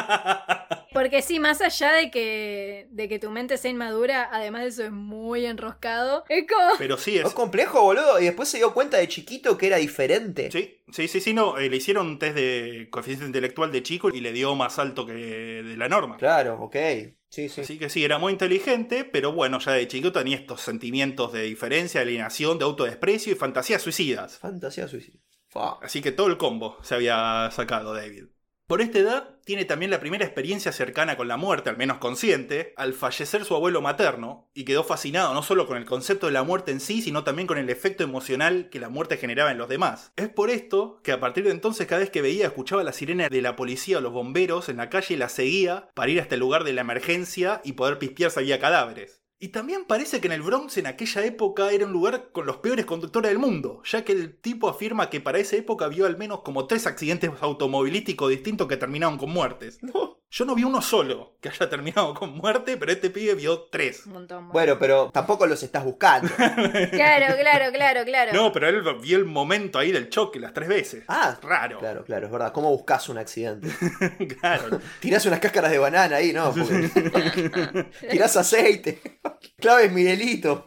Porque sí, más allá de que, de que tu mente sea inmadura, además de eso es muy enroscado. Es como... Pero sí Es es... complejo, boludo. Y después se dio cuenta de chiquito que era diferente. Sí, sí, sí, sí, no. eh, le hicieron un test de coeficiente intelectual de chico y le dio más alto que de la norma. Claro, ok. Sí, sí. Así que sí, era muy inteligente, pero bueno, ya de chico tenía estos sentimientos de diferencia, de alienación, de autodesprecio y fantasías suicidas. Fantasía suicida. Fa. Así que todo el combo se había sacado David. Por esta edad, tiene también la primera experiencia cercana con la muerte, al menos consciente, al fallecer su abuelo materno, y quedó fascinado no solo con el concepto de la muerte en sí, sino también con el efecto emocional que la muerte generaba en los demás. Es por esto que a partir de entonces, cada vez que veía, escuchaba la sirena de la policía o los bomberos en la calle, la seguía para ir hasta el lugar de la emergencia y poder pispear si había cadáveres. Y también parece que en el Bronx en aquella época era un lugar con los peores conductores del mundo, ya que el tipo afirma que para esa época vio al menos como tres accidentes automovilísticos distintos que terminaron con muertes. Yo no vi uno solo que haya terminado con muerte, pero este pibe vio tres. Un montón. Bueno, pero tampoco los estás buscando. Claro, claro, claro, claro. No, pero él vio el momento ahí del choque las tres veces. Ah, Raro. claro, claro, es verdad. ¿Cómo buscas un accidente? Claro. Tirás unas cáscaras de banana ahí, ¿no? Porque... Tirás aceite. Claves Miguelito.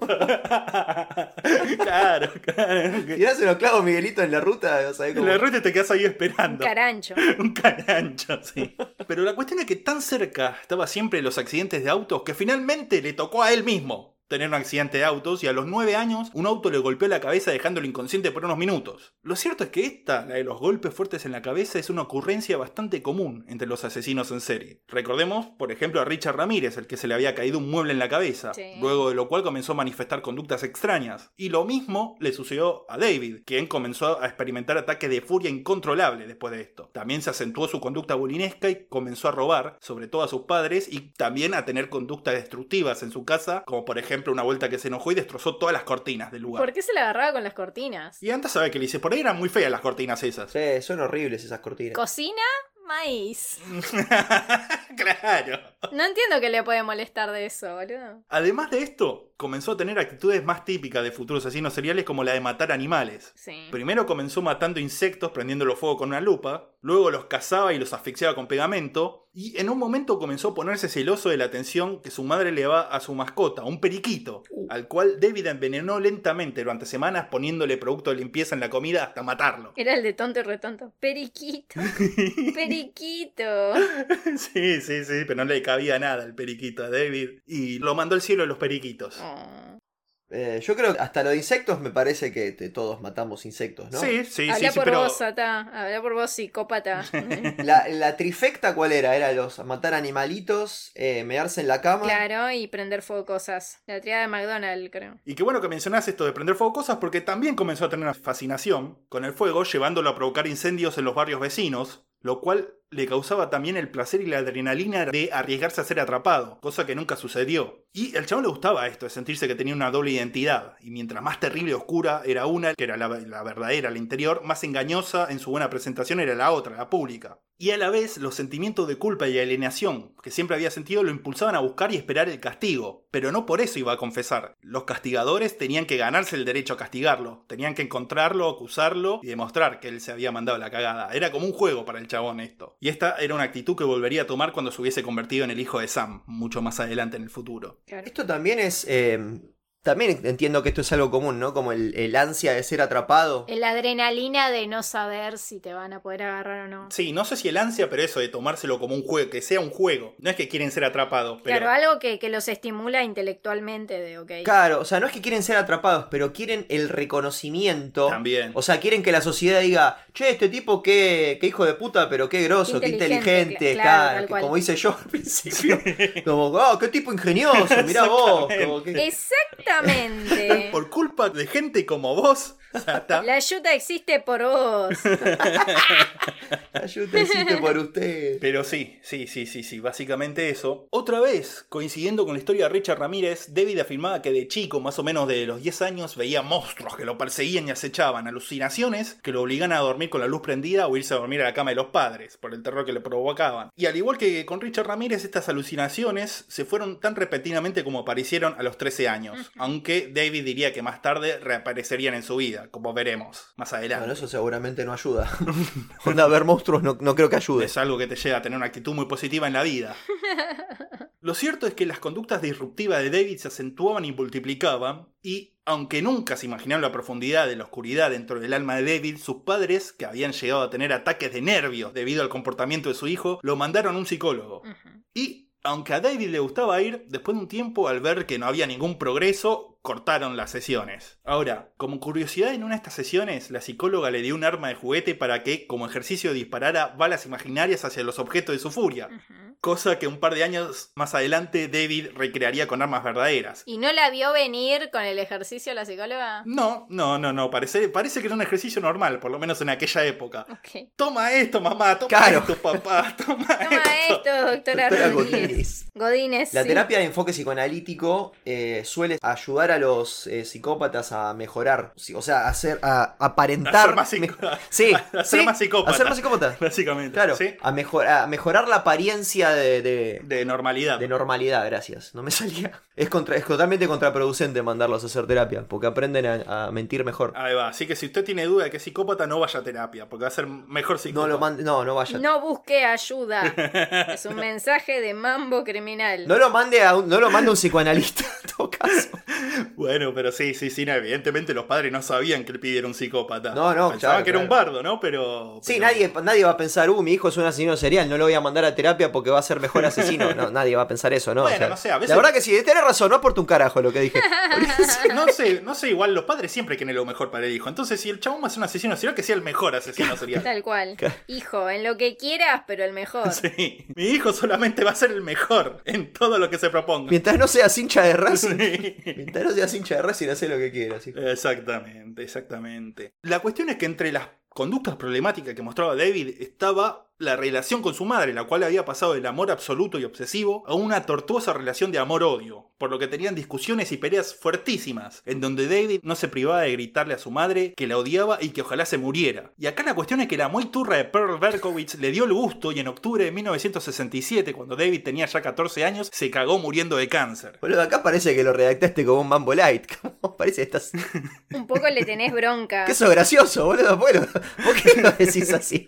Claro, claro. Tirás unos clavos Miguelito en la ruta. Vas a ver En cómo... la ruta te quedas ahí Un esperando. carancho. Un carancho, sí. Pero la cuestión es que tan cerca estaba siempre de los accidentes de autos que finalmente le tocó a él mismo tener un accidente de autos y a los nueve años un auto le golpeó la cabeza dejándolo inconsciente por unos minutos. Lo cierto es que esta, la de los golpes fuertes en la cabeza, es una ocurrencia bastante común entre los asesinos en serie. Recordemos, por ejemplo, a Richard Ramírez, el que se le había caído un mueble en la cabeza, Sí. luego de lo cual comenzó a manifestar conductas extrañas. Y lo mismo le sucedió a David, quien comenzó a experimentar ataques de furia incontrolable después de esto. También se acentuó su conducta bulinesca y comenzó a robar, sobre todo a sus padres, y también a tener conductas destructivas en su casa, como por ejemplo una vuelta que se enojó y destrozó todas las cortinas del lugar. ¿Por qué se la agarraba con las cortinas? Y antes sabe que le dice, por ahí eran muy feas las cortinas esas. Sí, son horribles esas cortinas. ¿Cocina? Maíz. Claro. No entiendo qué le puede molestar de eso, boludo. Además de esto, comenzó a tener actitudes más típicas de futuros asesinos seriales como la de matar animales. Sí. Primero comenzó matando insectos prendiéndolo fuego con una lupa, luego los cazaba y los asfixiaba con pegamento, y en un momento comenzó a ponerse celoso de la atención que su madre le daba a su mascota, un periquito, Uh. al cual David envenenó lentamente durante semanas poniéndole producto de limpieza en la comida hasta matarlo. Era el de tonto y retonto. Periquito. Periquito. Sí, sí, sí, pero no le cabía nada al periquito a David, y lo mandó al cielo de los periquitos. Oh. Eh, yo creo que hasta los insectos me parece que te- todos matamos insectos, ¿no? Sí, sí, sí, Habla sí, por pero... vos, Ata. Habla por vos, psicópata. La, la trifecta, ¿cuál era? Era los matar animalitos, eh, mearse en la cama. Claro, y prender fuego cosas. La triada de McDonald's, creo. Y qué bueno que mencionás esto de prender fuego cosas, porque también comenzó a tener una fascinación con el fuego, llevándolo a provocar incendios en los barrios vecinos, lo cual le causaba también el placer y la adrenalina de arriesgarse a ser atrapado, cosa que nunca sucedió. Y al chabón le gustaba esto, de sentirse que tenía una doble identidad, y mientras más terrible y oscura era una, que era la, la verdadera, la interior, más engañosa en su buena presentación era la otra, la pública. Y a la vez, los sentimientos de culpa y alienación que siempre había sentido lo impulsaban a buscar y esperar el castigo, pero no por eso iba a confesar. Los castigadores tenían que ganarse el derecho a castigarlo, tenían que encontrarlo, acusarlo y demostrar que él se había mandado la cagada. Era como un juego para el chabón esto. Y esta era una actitud que volvería a tomar cuando se hubiese convertido en el hijo de Sam, mucho más adelante en el futuro. Claro. Esto también es... eh, También entiendo que esto es algo común, ¿no? Como el, el ansia de ser atrapado. La adrenalina de no saber si te van a poder agarrar o no. Sí, no sé si el ansia, pero eso de tomárselo como un juego, que sea un juego. No es que quieren ser atrapados, pero... Claro, algo que, que los estimula intelectualmente de, ok. Claro, o sea, no es que quieren ser atrapados, pero quieren el reconocimiento. También. O sea, quieren que la sociedad diga, che, este tipo qué, qué hijo de puta, pero qué grosso, qué inteligente, inteligente, cla- claro, claro, tal que cual. como hice yo al principio. Como, oh, qué tipo ingenioso, mirá vos. Como que... Exactamente. Por culpa de gente como vos. O sea, está- La ayuda existe por vos. Ayuda existe por usted. Pero sí, sí, sí, sí, sí, básicamente eso. Otra vez, coincidiendo con la historia de Richard Ramírez, David afirmaba que de chico, más o menos de los diez años, veía monstruos que lo perseguían y acechaban, alucinaciones que lo obligaban a dormir con la luz prendida o irse a dormir a la cama de los padres, por el terror que le provocaban. Y al igual que con Richard Ramírez, estas alucinaciones se fueron tan repentinamente como aparecieron a los trece años, aunque David diría que más tarde reaparecerían en su vida, como veremos más adelante. Bueno, eso seguramente no ayuda. Onda, ver monstruos no, no creo que ayude. Es algo que te lleva a tener una actitud muy positiva en la vida. Lo cierto es que las conductas disruptivas de David se acentuaban y multiplicaban, y aunque nunca se imaginaron la profundidad de la oscuridad dentro del alma de David, sus padres, que habían llegado a tener ataques de nervios debido al comportamiento de su hijo, lo mandaron a un psicólogo. Ujú. Y aunque a David le gustaba ir, después de un tiempo, al ver que no había ningún progreso, cortaron las sesiones. Ahora, como curiosidad, en una de estas sesiones, la psicóloga le dio un arma de juguete para que, como ejercicio, disparara balas imaginarias hacia los objetos de su furia. Ujú. Cosa que un par de años más adelante David recrearía con armas verdaderas. ¿Y no la vio venir con el ejercicio la psicóloga? No, no, no, no, parece, parece que era un ejercicio normal, por lo menos en aquella época. Ok. Toma esto, mamá, toma Claro. esto, papá, toma, Toma esto, doctora Doctora Rodríguez. Godínez. Godínez, La sí. terapia de enfoque psicoanalítico eh, suele ayudar a los eh, psicópatas a mejorar, sí, o sea, a hacer, a aparentar, A ser más psico- me- sí, a ser sí, más psicópata. a ser más psicópata, Básicamente, claro, ¿sí? a, mejor, a mejorar la apariencia de, de, De normalidad. de normalidad, gracias, no me salía, es, contra, es totalmente contraproducente mandarlos a hacer terapia, porque aprenden a, a mentir mejor, Ahí va, así que si usted tiene duda de que es psicópata, no vaya a terapia, porque va a ser mejor no psicópata. lo mande, no, no vaya, No busque ayuda. Es un mensaje de mambo criminal. no lo mande a un, no lo mande a un psicoanalista en todo caso. Bueno, pero sí, sí, sí, no, evidentemente los padres no sabían que el pibe era un psicópata. No, no, Pensaban claro, que era un claro. bardo, ¿no? Pero... Sí, pero- nadie, nadie va a pensar, uh, mi hijo es un asesino serial, no lo voy a mandar a terapia porque va a ser mejor asesino. No, nadie va a pensar eso, ¿no? Bueno, no sé, a veces- La verdad que sí, tenés razón, no aporta un carajo lo que dije. No sé, no sé, igual los padres siempre quieren lo mejor para el hijo. Entonces, si el chabón va a ser un asesino serial, que sea el mejor asesino serial. Tal cual. Hijo, en lo que quieras, pero el mejor. Sí, mi hijo solamente va a ser el mejor en todo lo que se proponga. Mientras no seas hincha de Racing, Sí. mientras no seas hincha de Racing, hace lo que quieras. hijo. Exactamente, exactamente. La cuestión es que entre las conductas problemáticas que mostraba David estaba la relación con su madre, la cual había pasado del amor absoluto y obsesivo a una tortuosa relación de amor-odio, por lo que tenían discusiones y peleas fuertísimas, en donde David no se privaba de gritarle a su madre que la odiaba y que ojalá se muriera. Y acá la cuestión es que la muy turra de Pearl Berkowitz le dio el gusto y en octubre de mil novecientos sesenta y siete, cuando David tenía ya catorce años, se cagó muriendo de cáncer. Boludo, acá parece que lo redactaste como un Mambo Light. Como parece que estás. Un poco le tenés bronca. Que eso es gracioso, boludo. ¿Por qué, ¿Por qué lo decís así?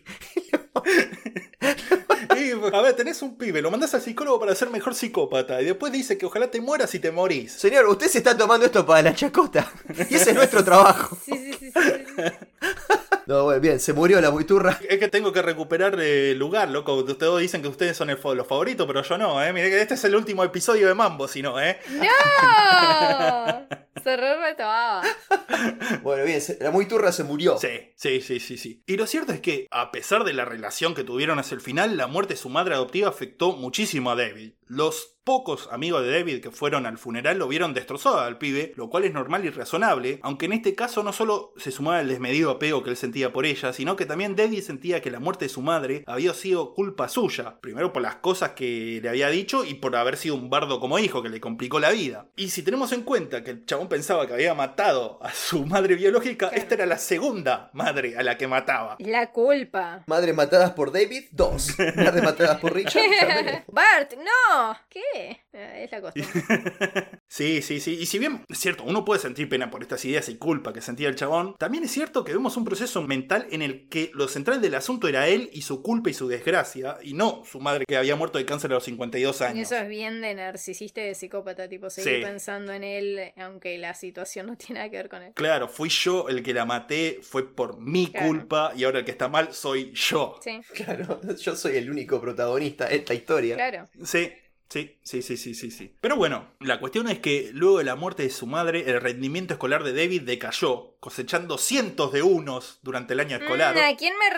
Y, a ver, tenés un pibe, lo mandás al psicólogo para ser mejor psicópata y después dice que ojalá te mueras y te morís. Señor, usted se está tomando esto para la chacota. Y ese es nuestro trabajo. Sí, sí, sí, sí, sí. No, bueno, bien, se murió la buiturra. Es que tengo que recuperar el lugar, loco. Ustedes dicen que ustedes son el fa- los favoritos, pero yo no, ¿eh? Mirá que este es el último episodio de Mambo, si no, ¿eh? ¡No! Se re retomaba. Bueno, bien, se- la buiturra se murió. Sí, sí, sí, sí, sí. Y lo cierto es que, a pesar de la relación que tuvieron hacia el final, la muerte de su madre adoptiva afectó muchísimo a David. Los pocos amigos de David que fueron al funeral lo vieron destrozado al pibe, lo cual es normal y razonable, aunque en este caso no solo se sumaba el desmedido apego que él sentía por ella, sino que también David sentía que la muerte de su madre había sido culpa suya, primero por las cosas que le había dicho y por haber sido un bardo como hijo que le complicó la vida. Y si tenemos en cuenta que el chabón pensaba que había matado a su madre biológica, Claro. esta era la segunda madre a la que mataba. La culpa. Madres matadas por David, dos. Madres matadas por Richard, ya veremos. Bart, no. ¿Qué? Eh, es la costumbre. Sí, sí, sí. Y si bien es cierto, uno puede sentir pena por estas ideas y culpa que sentía el chabón, también es cierto que vemos un proceso mental en el que lo central del asunto era él y su culpa y su desgracia, y no su madre que había muerto de cáncer a los cincuenta y dos años. Y eso es bien de narcisista y de psicópata, tipo, seguir Sí. pensando en él, aunque la situación no tiene nada que ver con él. Claro, fui yo el que la maté, fue por mi Claro. culpa, y ahora el que está mal soy yo. Sí, Claro, yo soy el único protagonista de esta historia. claro. Sí. Sí, sí, sí, sí, sí, sí. Pero bueno, la cuestión es que luego de la muerte de su madre, el rendimiento escolar de David decayó, cosechando cientos de unos durante el año escolar. Mm, ¿a quién me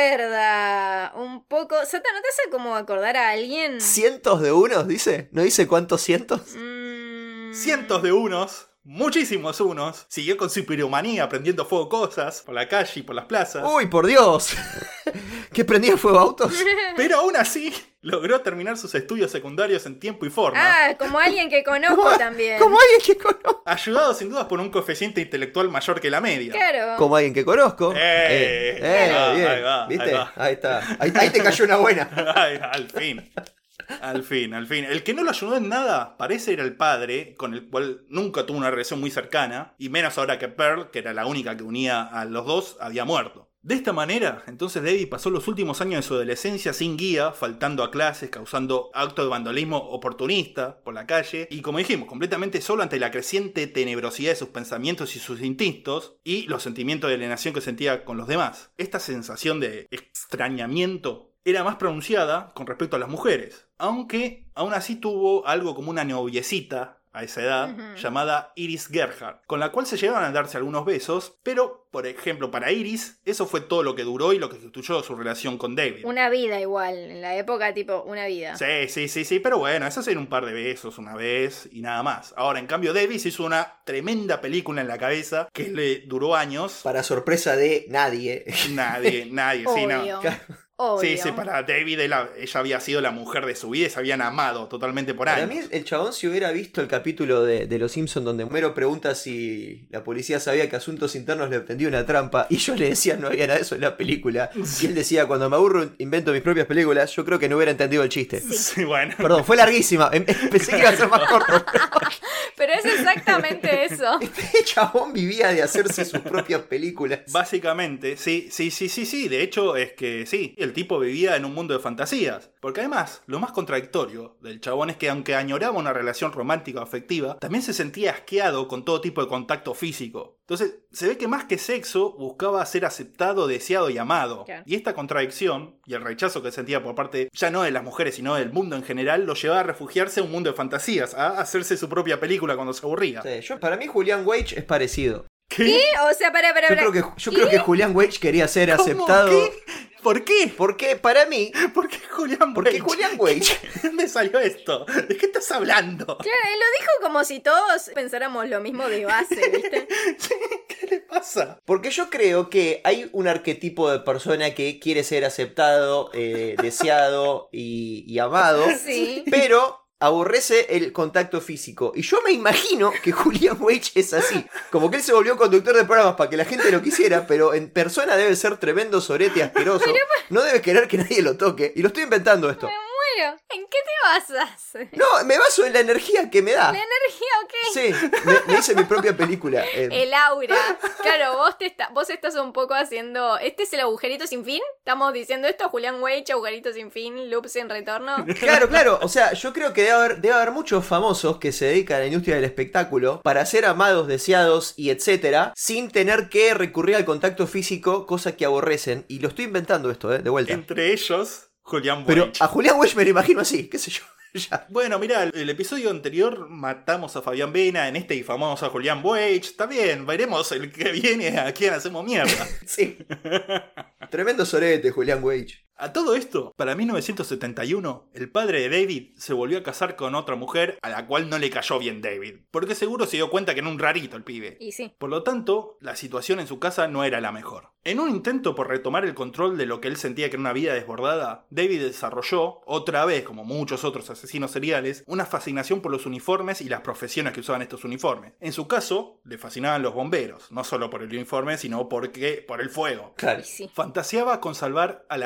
recuerda? Un poco... Sata, ¿no te hace como acordar a alguien? ¿Cientos de unos, dice? ¿No dice cuántos cientos? Mm... Cientos de unos, muchísimos unos. Siguió con su piromanía, prendiendo fuego cosas por la calle y por las plazas. ¡Uy, por Dios! ¿Qué prendía fuego autos? Pero aún así, logró terminar sus estudios secundarios en tiempo y forma. Ah, como alguien que conozco Como- también. Como alguien que conozco. Ayudado sin dudas por un coeficiente intelectual mayor que la media. Claro. Como alguien que conozco. Eh, eh, ahí va, bien. ahí va, ¿Viste? ahí va. Ahí está. Ahí, ahí te cayó una buena. Ay, al fin. Al fin, al fin. El que no lo ayudó en nada parece era el padre, con el cual nunca tuvo una relación muy cercana, y menos ahora que Pearl, que era la única que unía a los dos, había muerto. De esta manera, entonces David pasó los últimos años de su adolescencia sin guía, faltando a clases, causando actos de vandalismo oportunista por la calle, y como dijimos, completamente solo ante la creciente tenebrosidad de sus pensamientos y sus instintos, y los sentimientos de alienación que sentía con los demás. Esta sensación de extrañamiento era más pronunciada con respecto a las mujeres, aunque aún así tuvo algo como una noviecita a esa edad, Ujú. llamada Iris Gerhardt, con la cual se llegaron a darse algunos besos, pero, por ejemplo, para Iris, eso fue todo lo que duró y lo que constituyó su relación con David. Una vida igual. En la época, tipo, una vida. Sí, sí, sí, sí, pero bueno, eso eran un par de besos una vez y nada más. Ahora, en cambio, David se hizo una tremenda película en la cabeza que le duró años. Para sorpresa de nadie. Nadie, nadie, sí, no. Obvio. Obvio. Sí, sí, para David ella, ella había sido la mujer de su vida y se habían amado totalmente por Para años. mí, el chabón, si hubiera visto el capítulo de, de Los Simpsons donde Homero pregunta si la policía sabía que Asuntos Internos le tendía una trampa, y yo le decía no había nada de eso en la película, y él decía, cuando me aburro invento mis propias películas, yo creo que no hubiera entendido el chiste. Sí, bueno. Perdón, fue larguísima, em- pensé que iba a ser más corto. Pero es exactamente eso. Este chabón vivía de hacerse sus propias películas. Básicamente, sí, sí, sí, sí, sí. De hecho, es que sí, el tipo vivía en un mundo de fantasías. Porque además, lo más contradictorio del chabón es que aunque añoraba una relación romántica o afectiva, también se sentía asqueado con todo tipo de contacto físico. Entonces, se ve que más que sexo, buscaba ser aceptado, deseado y amado. Claro. Y esta contradicción, y el rechazo que sentía por parte, ya no de las mujeres, sino del mundo en general, lo llevaba a refugiarse a un mundo de fantasías, a hacerse su propia película cuando se aburría. Sí, yo, para mí Julián Wage es parecido. ¿Qué? O sea, para, para, Yo para. creo que, yo creo que Julián Wage quería ser ¿Cómo? aceptado. ¿Qué? ¿Por qué? Porque para mí, ¿Por qué Julián porque Wage? Julián Wage ¿De dónde salió esto? ¿De qué estás hablando? Claro, él lo dijo como si todos pensáramos lo mismo de base, ¿viste? ¿Qué le pasa? Porque yo creo que hay un arquetipo de persona que quiere ser aceptado, eh, deseado y, y amado, Sí. pero aborrece el contacto físico. Y yo me imagino que Julián Wage es así. Como que él se volvió conductor de programas para que la gente lo quisiera, pero en persona debe ser tremendo sorete asqueroso. No debe querer que nadie lo toque. Y lo estoy inventando esto. Bueno, ¿en qué te basas? No, me baso en la energía que me da. ¿La energía o qué? Sí, me, me hice mi propia película. eh, El aura. Claro, vos, te está, vos estás un poco haciendo... ¿Este es el agujerito sin fin? ¿Estamos diciendo esto? Julián Wage, agujerito sin fin, loop sin retorno. Claro, claro. O sea, yo creo que debe haber, debe haber muchos famosos que se dedican a la industria del espectáculo para ser amados, deseados y etcétera, sin tener que recurrir al contacto físico, cosa que aborrecen. Y lo estoy inventando esto, ¿eh? De vuelta. Entre ellos, Julián Wage. Pero a Julián Wage me lo imagino así, qué sé yo. Ya. Bueno, mira, el, el episodio anterior matamos a Fabián Vena, en este difamamos a Julián Wage. Está bien, veremos el que viene a quién hacemos mierda. Sí. Tremendo sorete, Julián Wage. A todo esto, para mil novecientos setenta y uno, el padre de David se volvió a casar con otra mujer a la cual no le cayó bien David, porque seguro se dio cuenta que era un rarito el pibe. Y sí. Por lo tanto, la situación en su casa no era la mejor. En un intento por retomar el control de lo que él sentía que era una vida desbordada, David desarrolló, otra vez como muchos otros asesinos seriales, una fascinación por los uniformes y las profesiones que usaban estos uniformes. En su caso, le fascinaban los bomberos, no solo por el uniforme, sino porque por el fuego. Claro. Y sí. Fantaseaba con salvar a la gente de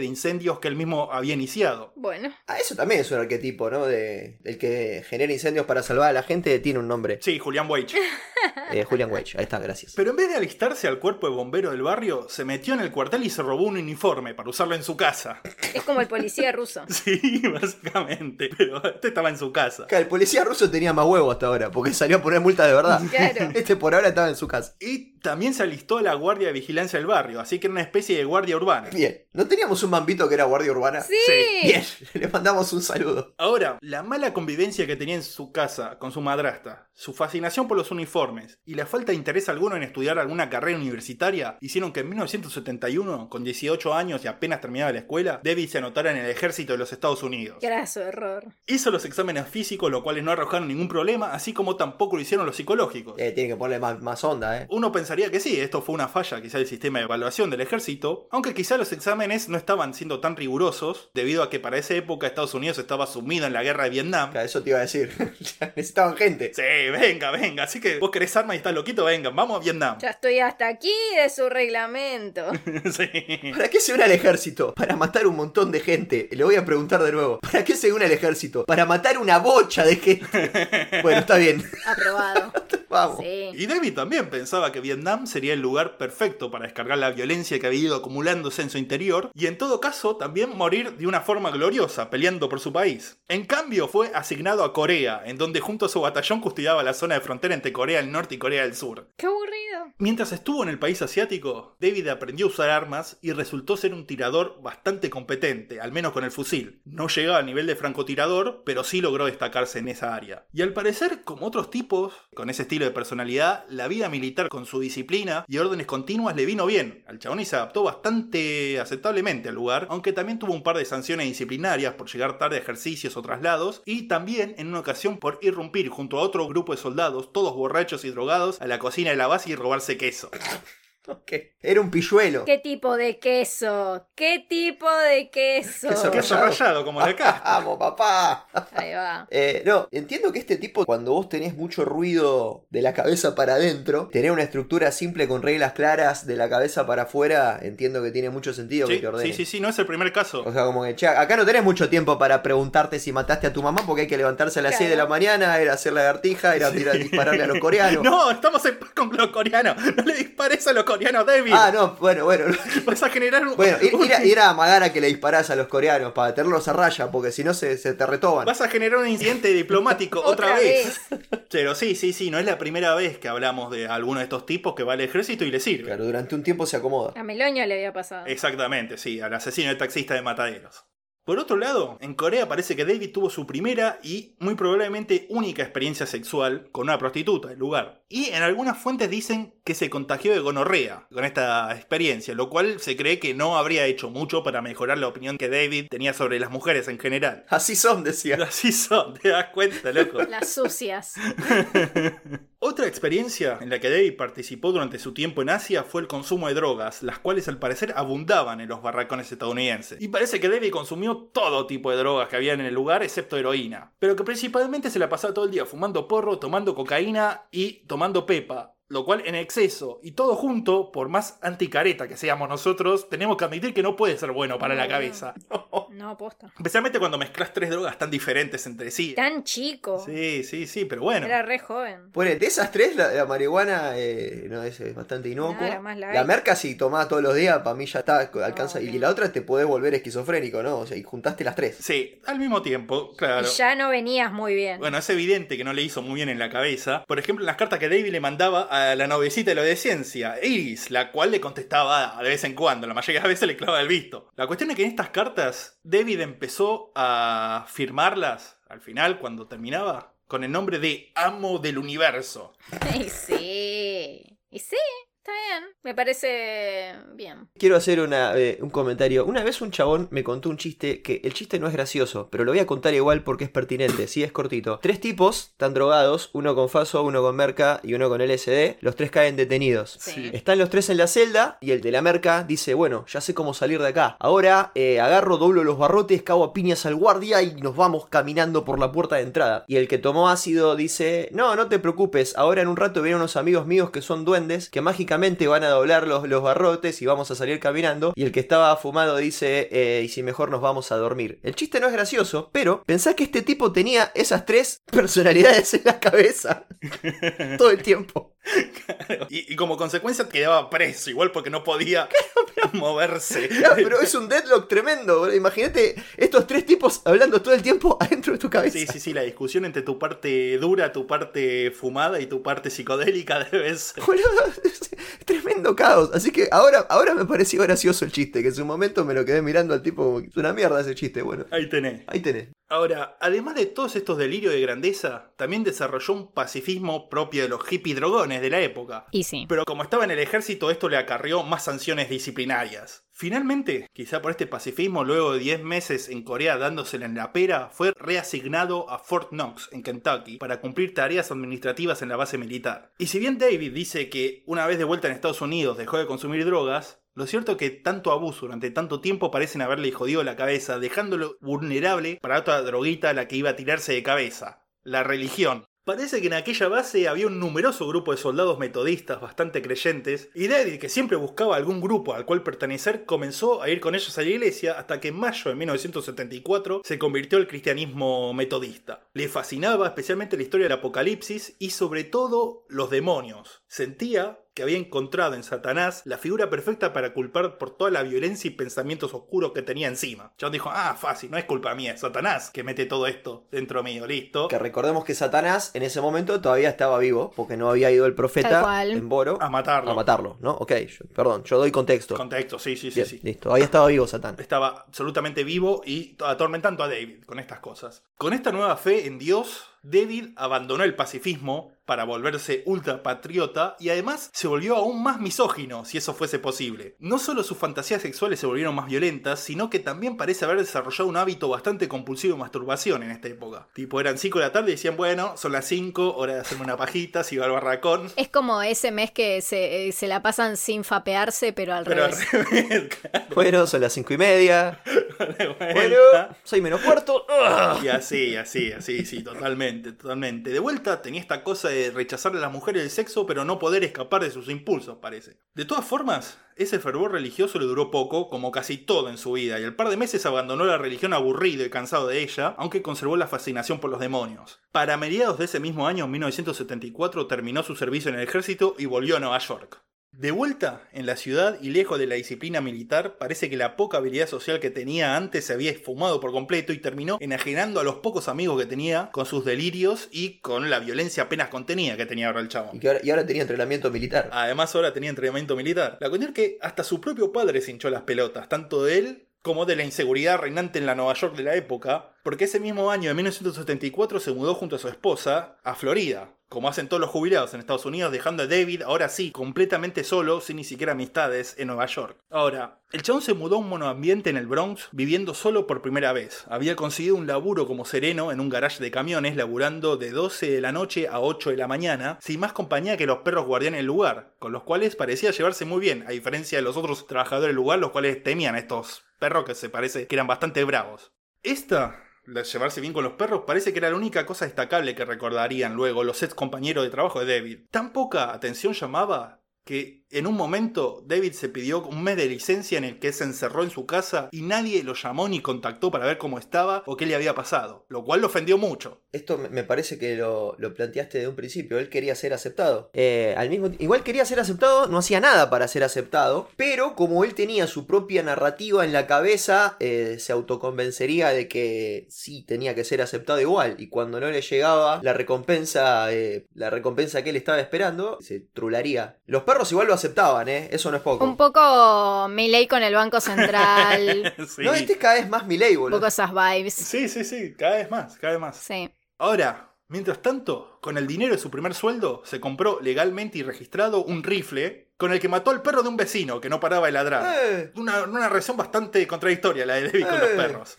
de incendios que él mismo había iniciado. Bueno. Ah, eso también es un arquetipo, ¿no? De, el que genera incendios para salvar a la gente tiene un nombre. Sí, Julian Wage. Eh, Julian Wage, ahí está, gracias. Pero en vez de alistarse al cuerpo de bombero del barrio, se metió en el cuartel y se robó un uniforme para usarlo en su casa. Es como el policía ruso. Sí, básicamente. Pero este estaba en su casa. Claro, el policía ruso tenía más huevo hasta ahora, porque salió a poner multa de verdad. Claro. Este por ahora estaba en su casa. Y también se alistó a la guardia de vigilancia del barrio, así que era una especie de guardia urbana. Bien, ¿no teníamos un mambito que era guardia urbana? Sí. Sí. Bien, le mandamos un saludo. Ahora, la mala convivencia que tenía en su casa con su madrastra, su fascinación por los uniformes y la falta de interés alguno en estudiar alguna carrera universitaria hicieron que en mil novecientos setenta y uno, con dieciocho años y apenas terminaba la escuela, David se anotara en el ejército de los Estados Unidos. Graso error. Hizo los exámenes físicos, los cuales no arrojaron ningún problema, así como tampoco lo hicieron los psicológicos. Eh, tiene que ponerle más, más onda, ¿eh? Uno pensaría que sí, esto fue una falla quizá del sistema de evaluación del ejército, aunque quizá los exámenes no estaban siendo tan rigurosos, debido a que para esa época Estados Unidos estaba sumido en la guerra de Vietnam. Claro, eso te iba a decir. Necesitaban gente. Sí, venga, venga, así que vos querés armas y estás loquito, venga, vamos a Vietnam. Ya estoy hasta aquí de su reglamento. Sí. ¿Para qué se une al ejército? Para matar un montón de gente. Le voy a preguntar de nuevo. ¿Para qué se une al ejército? Para matar una bocha de gente. Bueno, está bien. Aprobado. Vamos. Sí. Y David también pensaba que Vietnam sería el lugar perfecto para descargar la violencia que había ido acumulándose en su interior y en todo caso también morir de una forma gloriosa peleando por su país. En cambio fue asignado a Corea, en donde junto a su batallón custodiaba la zona de frontera entre Corea del Norte y Corea del Sur. Qué aburrido. Mientras estuvo en el país asiático, David aprendió a usar armas y resultó ser un tirador bastante competente, al menos con el fusil. No llegaba al nivel de francotirador, pero sí logró destacarse en esa área. Y al parecer, como otros tipos, con ese estilo de personalidad, la vida militar con su disciplina y órdenes continuas le vino bien. Al chabón y se adaptó bastante aceptablemente al lugar, aunque también tuvo un par de sanciones disciplinarias por llegar tarde a ejercicios o traslados, y también en una ocasión por irrumpir junto a otro grupo de soldados, todos borrachos y drogados, a la cocina de la base y robarse queso. Ok. Era un pilluelo. ¿Qué tipo de queso? ¿Qué tipo de queso? Queso Queso rallado como de acá. ¡Vamos, papá! Ahí va. Eh, no, entiendo que este tipo, cuando vos tenés mucho ruido de la cabeza para adentro, tener una estructura simple con reglas claras de la cabeza para afuera, entiendo que tiene mucho sentido Sí, que te ordene. sí, sí, sí, no es el primer caso. O sea, como que, che, acá no tenés mucho tiempo para preguntarte si mataste a tu mamá porque hay que levantarse a las Claro. seis de la mañana, ir a hacer lagartija, ir a tirar, dispararle a los coreanos. No, estamos en paz con los coreanos. No le dispares a los coreanos, David. Ah, no, bueno, bueno. Vas a generar un... Bueno, ir, un- ir a, ir a amagar a que le disparás a los coreanos para tenerlos a raya, porque si no se, se te retoban. Vas a generar un incidente diplomático otra, Otra vez. Pero sí, sí, sí, no es la primera vez que hablamos de alguno de estos tipos que va al ejército y le sirve. Claro, durante un tiempo se acomoda. A Meloño le había pasado. Exactamente, sí, al asesino de taxista de Mataderos. Por otro lado, en Corea parece que David tuvo su primera y muy probablemente única experiencia sexual con una prostituta del lugar. Y en algunas fuentes dicen que se contagió de gonorrea con esta experiencia, lo cual se cree que no habría hecho mucho para mejorar la opinión que David tenía sobre las mujeres en general. Así son, decía. Así son, te das cuenta, loco. Las sucias. Otra experiencia en la que David participó durante su tiempo en Asia fue el consumo de drogas, las cuales al parecer abundaban en los barracones estadounidenses. Y parece que David consumió todo tipo de drogas que había en el lugar, excepto heroína. Pero que principalmente se la pasaba todo el día fumando porro, tomando cocaína y tomando pepa. Lo cual en exceso y todo junto, por más anticareta que seamos nosotros, tenemos que admitir que no puede ser bueno para la cabeza. No, posta. Especialmente cuando mezclas tres drogas tan diferentes entre sí. Tan chico. Sí, sí, sí, pero bueno. Era re joven. Bueno, de esas tres, la, la marihuana eh, no, es, es bastante inocua. No, era más light. La merca, si tomás todos los días, para mí ya está, alcanza. No, y no. la otra te podés volver esquizofrénico, ¿no? O sea, y juntaste las tres. Sí, al mismo tiempo, claro. Y ya no venías muy bien. Bueno, es evidente que no le hizo muy bien en la cabeza. Por ejemplo, en las cartas que David le mandaba a la noviecita de lo de ciencia, Iris, la cual le contestaba de vez en cuando, la mayoría de las veces le clavaba el visto. La cuestión es que en estas cartas, David empezó a firmarlas, al final, cuando terminaba, con el nombre de Amo del Universo. Y sí. Y sí. Está bien, me parece bien. Quiero hacer una, eh, un comentario. Una vez un chabón me contó un chiste que el chiste no es gracioso, pero lo voy a contar igual porque es pertinente, sí, es cortito. Tres tipos están drogados, uno con Faso, uno con Merca y uno con L S D. Los tres caen detenidos. Sí. Están los tres en la celda y el de la Merca dice, bueno, ya sé cómo salir de acá. Ahora eh, agarro, doblo los barrotes, cago a piñas al guardia y nos vamos caminando por la puerta de entrada. Y el que tomó ácido dice, no, no te preocupes, ahora en un rato vienen unos amigos míos que son duendes que mágicamente mágicamente van a doblar los, los barrotes y vamos a salir caminando. Y el que estaba fumado dice, eh, y si mejor nos vamos a dormir. El chiste no es gracioso, pero pensá que este tipo tenía esas tres personalidades en la cabeza todo el tiempo. Claro. Y, y como consecuencia quedaba preso, igual porque no podía moverse. Claro, pero es un deadlock tremendo, boludo. Imagínate estos tres tipos hablando todo el tiempo adentro de tu cabeza. Sí, sí, sí, la discusión entre tu parte dura, tu parte fumada y tu parte psicodélica debe ser. Boludo, es tremendo caos. Así que ahora, ahora me pareció gracioso el chiste, que en su momento me lo quedé mirando al tipo como que es una mierda ese chiste. Bueno, Ahí tenés. ahí tenés. Ahora, además de todos estos delirios de grandeza, también desarrolló un pacifismo propio de los hippies drogones de la época. Y sí. Pero como estaba en el ejército, esto le acarreó más sanciones disciplinarias. Finalmente, quizá por este pacifismo, luego de diez meses en Corea dándosela en la pera, fue reasignado a Fort Knox, en Kentucky, para cumplir tareas administrativas en la base militar. Y si bien David dice que una vez de vuelta en Estados Unidos dejó de consumir drogas, lo cierto es que tanto abuso durante tanto tiempo parecen haberle jodido la cabeza, dejándolo vulnerable para otra droguita a la que iba a tirarse de cabeza: la religión. Parece que en aquella base había un numeroso grupo de soldados metodistas bastante creyentes, y David, que siempre buscaba algún grupo al cual pertenecer, comenzó a ir con ellos a la iglesia hasta que en mayo de mil novecientos setenta y cuatro se convirtió al cristianismo metodista. Le fascinaba especialmente la historia del Apocalipsis y sobre todo los demonios. Sentía que había encontrado en Satanás la figura perfecta para culpar por toda la violencia y pensamientos oscuros que tenía encima. John dijo, ah, fácil, no es culpa mía, es Satanás que mete todo esto dentro mío, listo. Que recordemos que Satanás en ese momento todavía estaba vivo, porque no había ido el profeta en Boro a matarlo. A matarlo, ¿no? Ok, yo, perdón, yo doy contexto. Contexto, sí, sí, Bien, sí, sí. Listo, todavía estaba vivo Satán. Estaba absolutamente vivo y atormentando a David con estas cosas. Con esta nueva fe en Dios, David abandonó el pacifismo para volverse ultrapatriota y además se volvió aún más misógino, si eso fuese posible. No solo sus fantasías sexuales se volvieron más violentas, sino que también parece haber desarrollado un hábito bastante compulsivo de masturbación en esta época. Tipo, eran cinco de la tarde y decían, bueno, son las cinco, hora de hacerme una pajita, si va al barracón. Es como ese mes que se, se la pasan sin fapearse, pero al Pero revés. al revés, claro. Bueno, son las cinco y media. De vuelta. Bueno, soy menos cuarto. ¡Ugh! Y así, así, así, sí, totalmente, totalmente. De vuelta tenía esta cosa de rechazarle a las mujeres el sexo, pero no poder escapar de sus impulsos, parece. De todas formas, ese fervor religioso le duró poco, como casi todo en su vida, y al par de meses abandonó la religión aburrido y cansado de ella, aunque conservó la fascinación por los demonios. Para mediados de ese mismo año, en mil novecientos setenta y cuatro, terminó su servicio en el ejército y volvió a Nueva York. De vuelta en la ciudad y lejos de la disciplina militar, parece que la poca habilidad social que tenía antes se había esfumado por completo y terminó enajenando a los pocos amigos que tenía con sus delirios y con la violencia apenas contenida que tenía ahora el chavo. Y, que ahora, y ahora tenía entrenamiento militar. Además ahora tenía entrenamiento militar. La cuestión es que hasta su propio padre se hinchó las pelotas, tanto de él como de la inseguridad reinante en la Nueva York de la época, porque ese mismo año de mil novecientos setenta y cuatro se mudó junto a su esposa a Florida, como hacen todos los jubilados en Estados Unidos, dejando a David, ahora sí, completamente solo, sin ni siquiera amistades, en Nueva York. Ahora, el chabón se mudó a un monoambiente en el Bronx, viviendo solo por primera vez. Había conseguido un laburo como sereno en un garage de camiones, laburando de doce de la noche a ocho de la mañana, sin más compañía que los perros guardianes del lugar, con los cuales parecía llevarse muy bien, a diferencia de los otros trabajadores del lugar, los cuales temían a estos perros que se parece que eran bastante bravos. Esta... La de llevarse bien con los perros parece que era la única cosa destacable que recordarían luego los ex compañeros de trabajo de David. Tan poca atención llamaba que en un momento David se pidió un mes de licencia en el que se encerró en su casa y nadie lo llamó ni contactó para ver cómo estaba o qué le había pasado, lo cual lo ofendió mucho. Esto me parece que lo, lo planteaste de un principio. Él quería ser aceptado. Eh, al mismo, igual quería ser aceptado, no hacía nada para ser aceptado, pero como él tenía su propia narrativa en la cabeza, eh, se autoconvencería de que sí tenía que ser aceptado igual. Y cuando no le llegaba la recompensa, eh, la recompensa que él estaba esperando, se trularía. Los perros igual lo aceptaban, ¿eh? Eso no es poco. Un poco Milei con el Banco Central. Sí. No, este es cada vez más Milei, Un boludo. poco esas vibes. Sí, sí, sí, cada vez más, cada vez más. Sí. Ahora, mientras tanto, con el dinero de su primer sueldo, se compró legalmente y registrado un rifle con el que mató al perro de un vecino que no paraba de ladrar. Eh. Una, una reacción bastante contradictoria la de David con los Eh. perros.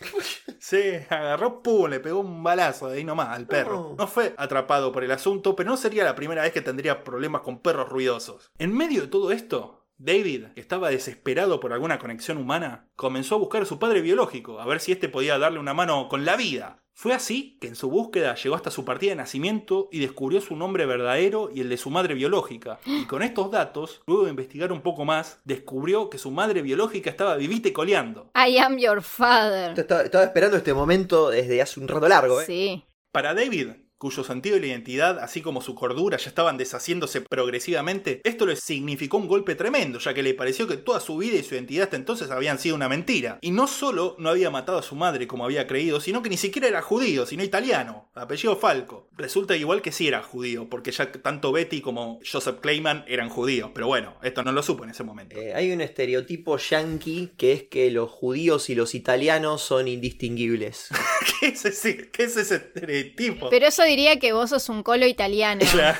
Se agarró, pum, le pegó un balazo de ahí nomás al perro. No. No fue atrapado por el asunto, pero no sería la primera vez que tendría problemas con perros ruidosos. En medio de todo esto, David, que estaba desesperado por alguna conexión humana, comenzó a buscar a su padre biológico, a ver si éste podía darle una mano con la vida. Fue así que en su búsqueda llegó hasta su partida de nacimiento y descubrió su nombre verdadero y el de su madre biológica. Y con estos datos, luego de investigar un poco más, descubrió que su madre biológica estaba vivita y coleando. I am your father. Estaba, estaba esperando este momento desde hace un rato largo, ¿eh? Sí. Para David, cuyo sentido de la identidad, así como su cordura, ya estaban deshaciéndose progresivamente, esto le significó un golpe tremendo, ya que le pareció que toda su vida y su identidad hasta entonces habían sido una mentira. Y no solo no había matado a su madre como había creído, sino que ni siquiera era judío, sino italiano, apellido Falco. Resulta igual que sí era judío, porque ya tanto Betty como Joseph Clayman eran judíos, pero bueno, esto no lo supo en ese momento. Eh, hay un estereotipo yanqui que es que los judíos y los italianos son indistinguibles. ¿Qué es ese, qué es ese estereotipo? Pero eso diría que vos sos un colo italiano. Claro.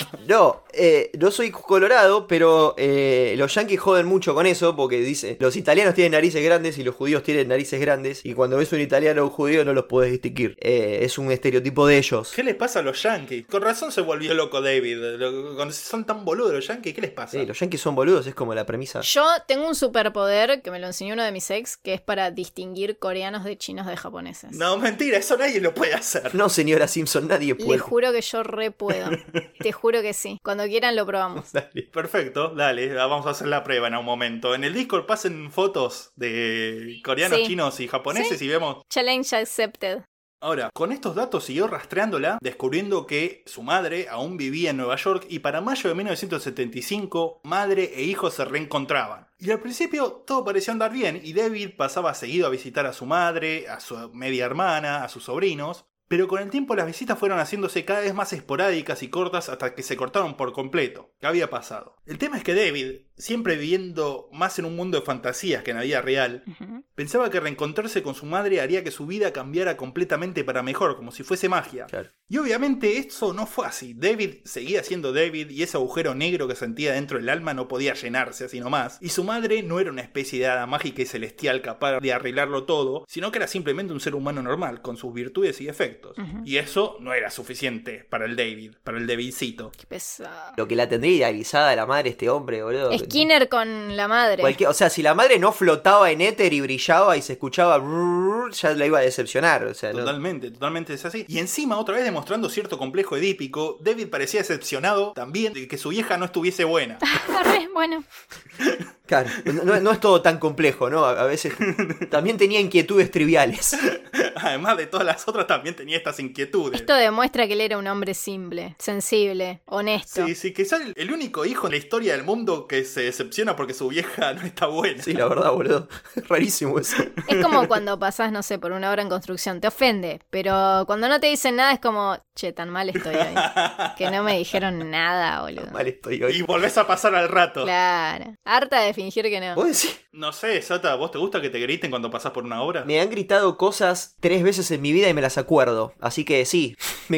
No, eh, no soy colorado, pero eh, los yanquis joden mucho con eso porque dice, los italianos tienen narices grandes y los judíos tienen narices grandes y cuando ves un italiano o un judío no los podés distinguir. Eh, es un estereotipo de ellos. ¿Qué les pasa a los yankees? Con razón se volvió loco David. Lo- Cuando son tan boludos los yankees, ¿qué les pasa? Sí, los yanquis son boludos, es como la premisa. Yo tengo un superpoder que me lo enseñó uno de mis ex, que es para distinguir coreanos de chinos de japoneses. No, mentira, eso nadie lo puede hacer. No, señora Simpson, nadie Le puede. juro que yo re puedo. Te juro que sí. Cuando quieran lo probamos. Dale. Perfecto, dale, vamos a hacer la prueba en un momento. En el Discord pasen fotos de coreanos, Sí. chinos y japoneses y vemos. Challenge accepted. Ahora, con estos datos siguió rastreándola, descubriendo que su madre aún vivía en Nueva York y para mayo de mil novecientos setenta y cinco, madre e hijo se reencontraban. Y al principio todo parecía andar bien y David pasaba seguido a visitar a su madre, a su media hermana, a sus sobrinos. Pero con el tiempo las visitas fueron haciéndose cada vez más esporádicas y cortas hasta que se cortaron por completo. ¿Qué había pasado? El tema es que David, siempre viviendo más en un mundo de fantasías que en la vida real, Ujú. pensaba que reencontrarse con su madre haría que su vida cambiara completamente para mejor, como si fuese magia. Claro. Y obviamente eso no fue así. David seguía siendo David y ese agujero negro que sentía dentro del alma no podía llenarse así nomás. Y su madre no era una especie de hada mágica y celestial capaz de arreglarlo todo, sino que era simplemente un ser humano normal, con sus virtudes y defectos. Ujú. Y eso no era suficiente para el David, para el Davidcito. Qué pesado. Lo que la tendría idealizada la madre este hombre, boludo. Skinner con la madre. Cualquier- o sea, si la madre no flotaba en éter y brillaba y se escuchaba brrr, ya la iba a decepcionar. O sea, no- Totalmente, totalmente es así. Y encima, otra vez demostrando cierto complejo edípico, David parecía decepcionado también de que su vieja no estuviese buena. Arre, bueno. Claro, no, no es todo tan complejo, ¿no? A, a veces también tenía inquietudes triviales. Además de todas las otras, también tenía estas inquietudes. Esto demuestra que él era un hombre simple, sensible, honesto. Sí, sí, quizás el, el único hijo en la historia del mundo que se decepciona porque su vieja no está buena. Sí, la verdad, boludo. Rarísimo eso. Es como cuando pasás, no sé, por una obra en construcción. Te ofende, pero cuando no te dicen nada es como, che, tan mal estoy hoy. Que no me dijeron nada, boludo. Mal estoy Y hoy. volvés a pasar al rato. Claro. Harta de fingir que no. ¿Vos decís? No sé, Sata, ¿vos te gusta que te griten cuando pasás por una obra? Me han gritado cosas tres veces en mi vida y me las acuerdo. Así que sí, me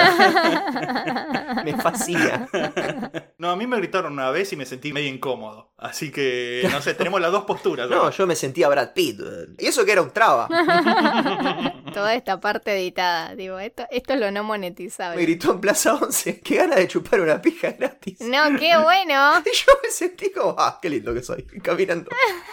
encanta. Me fascina. No, a mí me gritaron una vez y me sentí medio incómodo. Así que, no sé, tenemos las dos posturas. No, yo me sentía Brad Pitt. Y eso que era un traba. Toda esta parte editada. Digo, esto, esto es lo no monetizable. Me gritó en Plaza once. Qué ganas de chupar una pija gratis. No, qué bueno. Y yo me sentí como, ah, qué lindo que soy. Caminando.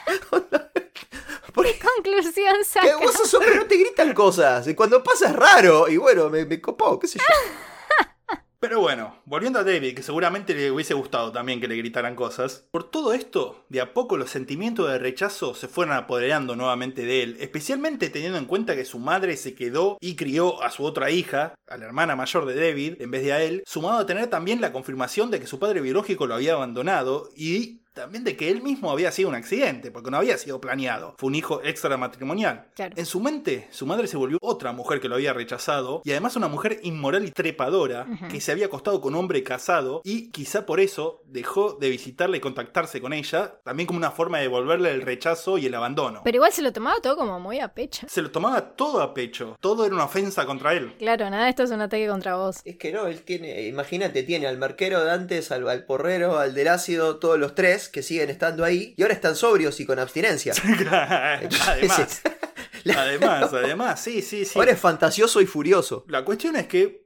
Porque Conclusión que saca. vos sos hombre, no te gritan cosas. Y cuando pasa es raro. Y bueno, me, me copó, qué sé yo. Pero bueno, volviendo a David, que seguramente le hubiese gustado también que le gritaran cosas. Por todo esto, de a poco los sentimientos de rechazo se fueron apoderando nuevamente de él, especialmente teniendo en cuenta que su madre se quedó y crió a su otra hija, a la hermana mayor de David, en vez de a él, sumado a tener también la confirmación de que su padre biológico lo había abandonado y también de que él mismo había sido un accidente, porque no había sido planeado. Fue un hijo extramatrimonial. Claro. En su mente, su madre se volvió otra mujer que lo había rechazado, y además una mujer inmoral y trepadora, Ujú. que se había acostado con un hombre casado, y quizá por eso dejó de visitarla y contactarse con ella, también como una forma de devolverle el rechazo y el abandono. Pero igual se lo tomaba todo como muy a pecho. Se lo tomaba todo a pecho, todo era una ofensa contra él. Claro, nada, esto es un ataque contra vos. Es que no, él tiene, imagínate, tiene al marquero de antes, al, al porrero, al del ácido, todos los tres que siguen estando ahí y ahora están sobrios y con abstinencia. Además, La- además, además, sí, sí, sí. Ahora es fantasioso y furioso. La cuestión es que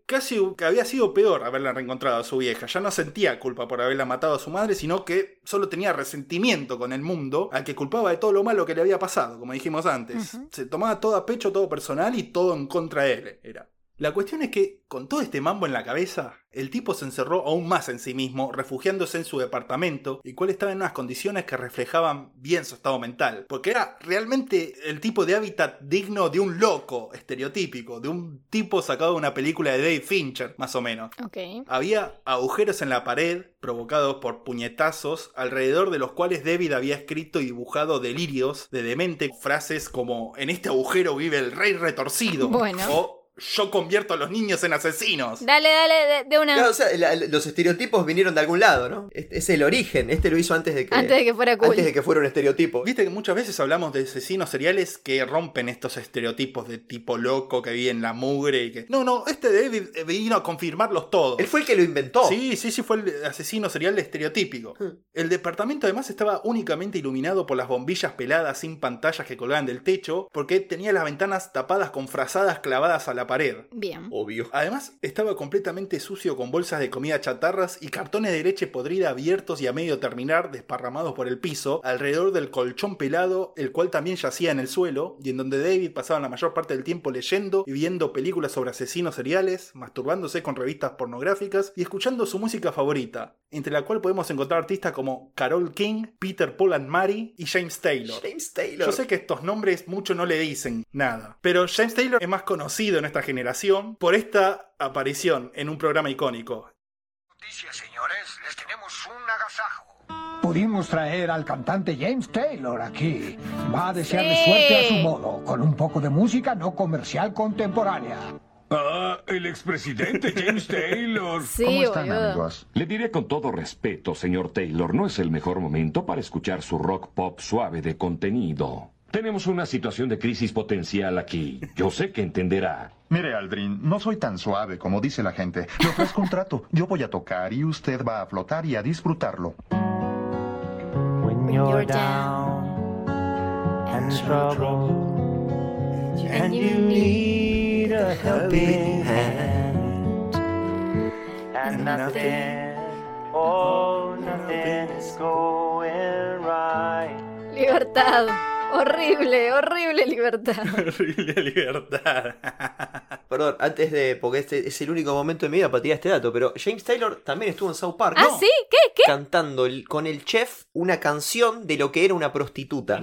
casi que había sido peor haberla reencontrado a su vieja. Ya no sentía culpa por haberla matado a su madre, sino que solo tenía resentimiento con el mundo, al que culpaba de todo lo malo que le había pasado, como dijimos antes. Uh-huh. Se tomaba todo a pecho, todo personal y todo en contra de él, era. La cuestión es que, con todo este mambo en la cabeza, el tipo se encerró aún más en sí mismo, refugiándose en su departamento, el cual estaba en unas condiciones que reflejaban bien su estado mental, porque era realmente el tipo de hábitat digno de un loco estereotípico, de un tipo sacado de una película de David Fincher, más o menos. Okay. Había agujeros en la pared, provocados por puñetazos, alrededor de los cuales David había escrito y dibujado delirios de demente, frases como "en este agujero vive el rey retorcido", bueno. o "yo convierto a los niños en asesinos". Dale, dale, de, de una... Claro, o sea, la, los estereotipos vinieron de algún lado, ¿no? Este es el origen. Este lo hizo antes de que... Antes de que fuera cool. Antes de que fuera un estereotipo. Viste que muchas veces hablamos de asesinos seriales que rompen estos estereotipos de tipo loco que vive en la mugre y que... No, no, este David vino a confirmarlos todos. Él fue el que lo inventó. Sí, sí, sí, fue el asesino serial estereotípico. Hmm. El departamento además estaba únicamente iluminado por las bombillas peladas sin pantallas que colgaban del techo, porque tenía las ventanas tapadas con frazadas clavadas a la pared. Bien. Obvio. Además, estaba completamente sucio con bolsas de comida chatarras y cartones de leche podrida abiertos y a medio terminar desparramados por el piso, alrededor del colchón pelado, el cual también yacía en el suelo, y en donde David pasaba la mayor parte del tiempo leyendo y viendo películas sobre asesinos seriales, masturbándose con revistas pornográficas y escuchando su música favorita, entre la cual podemos encontrar artistas como Carole King, Peter, Paul and Mary y James Taylor. James Taylor. Yo sé que estos nombres mucho no le dicen nada, pero James Taylor es más conocido en esta generación por esta aparición en un programa icónico. Noticias, señores, les tenemos un agasajo. Pudimos traer al cantante James Taylor aquí. Va a desearle sí. suerte a su modo, con un poco de música no comercial contemporánea. Ah, el expresidente James Taylor. Sí, ¿Cómo están, boludo. amigos? Le diré con todo respeto, señor Taylor, no es el mejor momento para escuchar su rock pop suave de contenido. Tenemos una situación de crisis potencial aquí. Yo sé que entenderá. Mire, Aldrin, no soy tan suave como dice la gente. Le ofrezco un trato. Yo voy a tocar y usted va a flotar y a disfrutarlo. When you're down and trouble and you need a helping hand and nothing, oh, nothing is going right. Libertad. Horrible, horrible libertad. Horrible libertad. Perdón, antes de... Porque este es el único momento de mi vida para tirar este dato, pero James Taylor también estuvo en South Park. ¿Ah, ¿no? sí? ¿Qué? ¿Qué? Cantando el, con el chef una canción de lo que era una prostituta.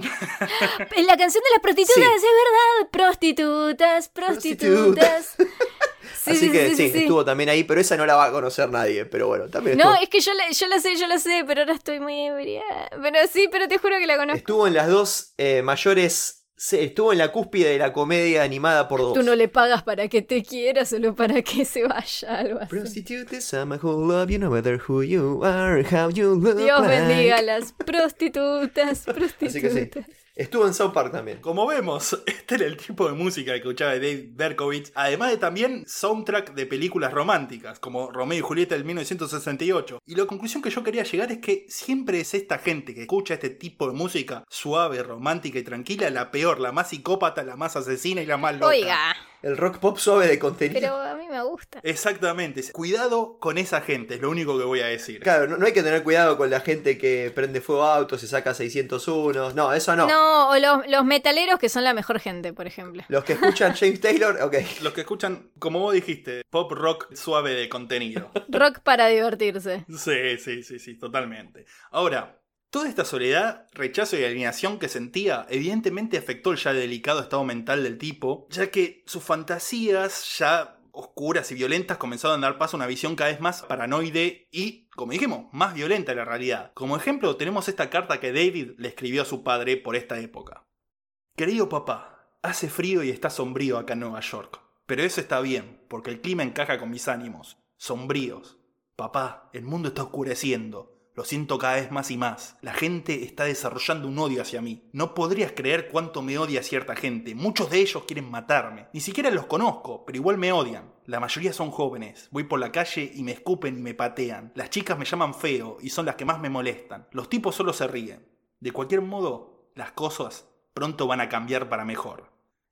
La canción de las prostitutas, sí. Es verdad. Prostitutas, prostitutas. Sí, Así sí, que sí, sí, sí, estuvo también ahí, pero esa no la va a conocer nadie, pero bueno, también No, estuvo. es que yo la, yo la sé, yo la sé, pero ahora estoy muy ebria. Pero sí, pero te juro que la conozco. Estuvo en las dos eh, mayores, estuvo en la cúspide de la comedia animada por dos. Tú no le pagas para que te quiera, solo para que se vaya, algo así. Prostitutes, I'm a who love you, no matter who you are, how you look Dios like. bendiga a las prostitutas, prostitutas. Así que sí. Estuvo en South Park también. Como vemos, este era el tipo de música que escuchaba David Berkowitz, además de también soundtrack de películas románticas, como Romeo y Julieta del mil novecientos sesenta y ocho. Y la conclusión que yo quería llegar es que siempre es esta gente que escucha este tipo de música suave, romántica y tranquila, la peor, la más psicópata, la más asesina y la más loca. Oiga. El rock pop suave de contenido. Pero a mí me gusta. Exactamente. Cuidado con esa gente, es lo único que voy a decir. Claro, no, no hay que tener cuidado con la gente que prende fuego a autos, se saca seiscientos uno. No, eso no. No, o los, los metaleros que son la mejor gente, por ejemplo. Los que escuchan James Taylor, ok. Los que escuchan, como vos dijiste, pop rock suave de contenido. Rock para divertirse. Sí, sí, sí, sí, totalmente. Ahora, toda esta soledad, rechazo y alienación que sentía evidentemente afectó el ya delicado estado mental del tipo, ya que sus fantasías ya oscuras y violentas comenzaron a dar paso a una visión cada vez más paranoide y, como dijimos, más violenta de la realidad. Como ejemplo tenemos esta carta que David le escribió a su padre por esta época. Querido papá, hace frío y está sombrío acá en Nueva York, pero eso está bien, porque el clima encaja con mis ánimos, sombríos. Papá, el mundo está oscureciendo. Lo siento cada vez más y más. La gente está desarrollando un odio hacia mí. No podrías creer cuánto me odia cierta gente. Muchos de ellos quieren matarme. Ni siquiera los conozco, pero igual me odian. La mayoría son jóvenes. Voy por la calle y me escupen y me patean. Las chicas me llaman feo y son las que más me molestan. Los tipos solo se ríen. De cualquier modo, las cosas pronto van a cambiar para mejor.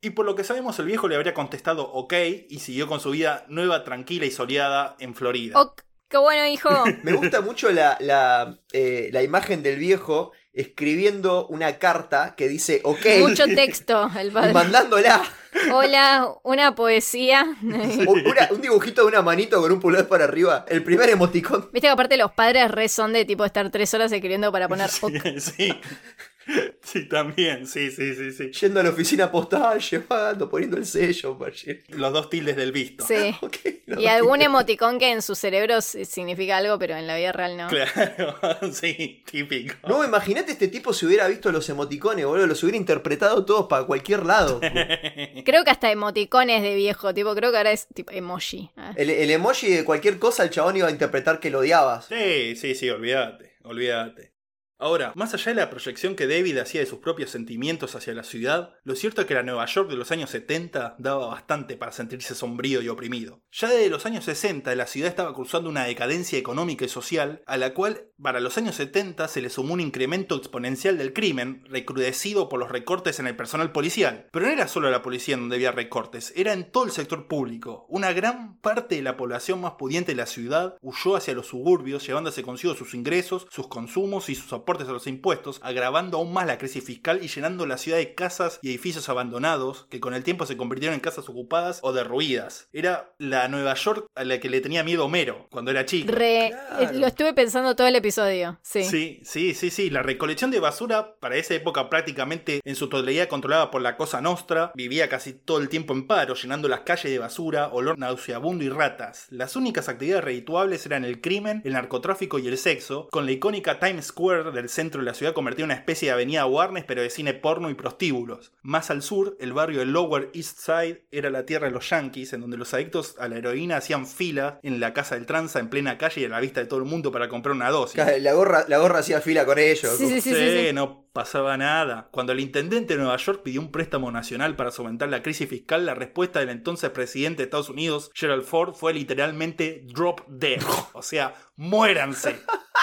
Y por lo que sabemos, el viejo le habría contestado ok y siguió con su vida nueva, tranquila y soleada en Florida. Ok, qué bueno, hijo. Me gusta mucho la, la, eh, la imagen del viejo escribiendo una carta que dice ok. Mucho texto, el Y padre. mandándola. Hola, una poesía. Un, una- un dibujito de una manito con un pulgar para arriba. El primer emoticón. Viste que aparte los padres re son de tipo estar tres horas escribiendo para poner ok. Sí, sí, también, sí, sí, sí, sí. Yendo a la oficina postal, llevando, poniendo el sello. para lle- Los dos tildes del visto. Sí. Ok, no, Y algún emoticón que en su cerebro s- significa algo, pero en la vida real no. Claro, sí, típico. No, imagínate este tipo si hubiera visto los emoticones, boludo. Los hubiera interpretado todos para cualquier lado. Creo que hasta emoticones de viejo, tipo, creo que ahora es tipo emoji. Ah. El, el emoji de cualquier cosa, el chabón iba a interpretar que lo odiabas. Sí, sí, sí, olvídate, olvídate. Ahora, más allá de la proyección que David hacía de sus propios sentimientos hacia la ciudad, lo cierto es que la Nueva York de los años setenta daba bastante para sentirse sombrío y oprimido. Ya desde los años sesenta la ciudad estaba cruzando una decadencia económica y social, a la cual para los años setenta se le sumó un incremento exponencial del crimen, recrudecido por los recortes en el personal policial. Pero no era solo la policía en donde había recortes, era en todo el sector público. Una gran parte de la población más pudiente de la ciudad huyó hacia los suburbios, llevándose consigo sus ingresos, sus consumos y sus aportes a los impuestos, agravando aún más la crisis fiscal y llenando la ciudad de casas y edificios abandonados, que con el tiempo se convirtieron en casas ocupadas o derruidas. Era la Nueva York a la que le tenía miedo Homero cuando era chico. Re, Claro. eh, lo estuve pensando todo el episodio, sí. Sí, sí, sí, sí. La recolección de basura para esa época prácticamente en su totalidad controlada por la Cosa Nostra, vivía casi todo el tiempo en paro, llenando las calles de basura, olor nauseabundo y ratas. Las únicas actividades redituables eran el crimen, el narcotráfico y el sexo, con la icónica Times Square del centro de la ciudad convertida en una especie de avenida Warnes pero de cine porno y prostíbulos. Más al sur, el barrio del Lower East Side era la tierra de los yankees, en donde los adictos a la heroína hacían fila en la casa del tranza en plena calle y a la vista de todo el mundo para comprar una dosis. La gorra, la gorra hacía fila con ellos. Sí, sí, sí, Sí, sí, sí. no pasaba nada. Cuando el intendente de Nueva York pidió un préstamo nacional para solventar la crisis fiscal, la respuesta del entonces presidente de Estados Unidos, Gerald Ford, fue literalmente drop dead. O sea, muéranse.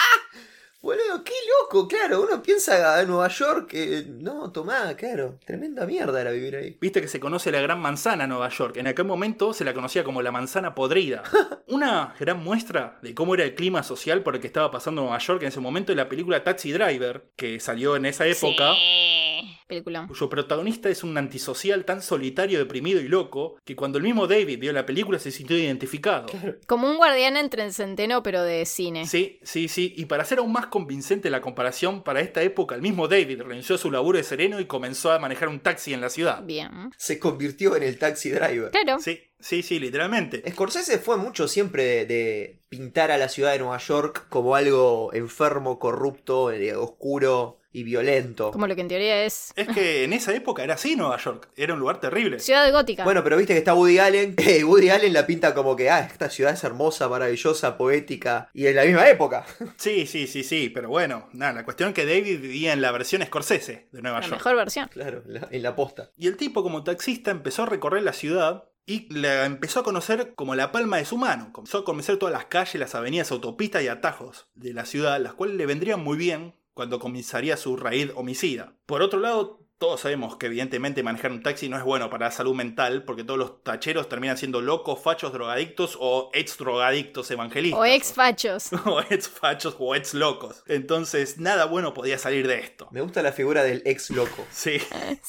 Boludo, qué loco, claro. Uno piensa en Nueva York que. No, tomá, claro. Tremenda mierda era vivir ahí. Viste que se conoce la Gran Manzana Nueva York. En aquel momento se la conocía como la Manzana Podrida. Una gran muestra de cómo era el clima social por el que estaba pasando Nueva York en ese momento es la película Taxi Driver, que salió en esa época. Sí. Película. Cuyo protagonista es un antisocial tan solitario, deprimido y loco, que cuando el mismo David vio la película se sintió identificado. Como un guardián entre el centeno, pero de cine. Sí, sí, sí. Y para hacer aún más convincente la comparación, para esta época el mismo David renunció a su laburo de sereno y comenzó a manejar un taxi en la ciudad. Bien. Se convirtió en el taxi driver. Claro. Sí, sí, sí, literalmente. Scorsese fue mucho siempre de, de pintar a la ciudad de Nueva York como algo enfermo, corrupto, eh, oscuro y violento. Como lo que en teoría es Es que en esa época era así Nueva York. Era un lugar terrible. ciudad gótica. Bueno, pero viste que está Woody Allen. eh, Woody Allen la pinta como que, ah, esta ciudad es hermosa, maravillosa, poética. Y en la misma época. Sí, sí, sí, sí. Pero bueno, nada, la cuestión es que David vivía en la versión Scorsese de Nueva la York. mejor versión. Claro, en la, en la posta. Y el tipo como taxista empezó a recorrer la ciudad y la empezó a conocer como la palma de su mano. Comenzó a conocer todas las calles, las avenidas, autopistas y atajos de la ciudad, las cuales le vendrían muy bien cuando comenzaría su raíz homicida. Por otro lado, todos sabemos que evidentemente manejar un taxi no es bueno para la salud mental, porque todos los tacheros terminan siendo locos, fachos, drogadictos o ex drogadictos evangelistas. O ex fachos. O ex fachos o ex locos. Entonces, nada bueno podía salir de esto. Me gusta la figura del ex loco. Sí.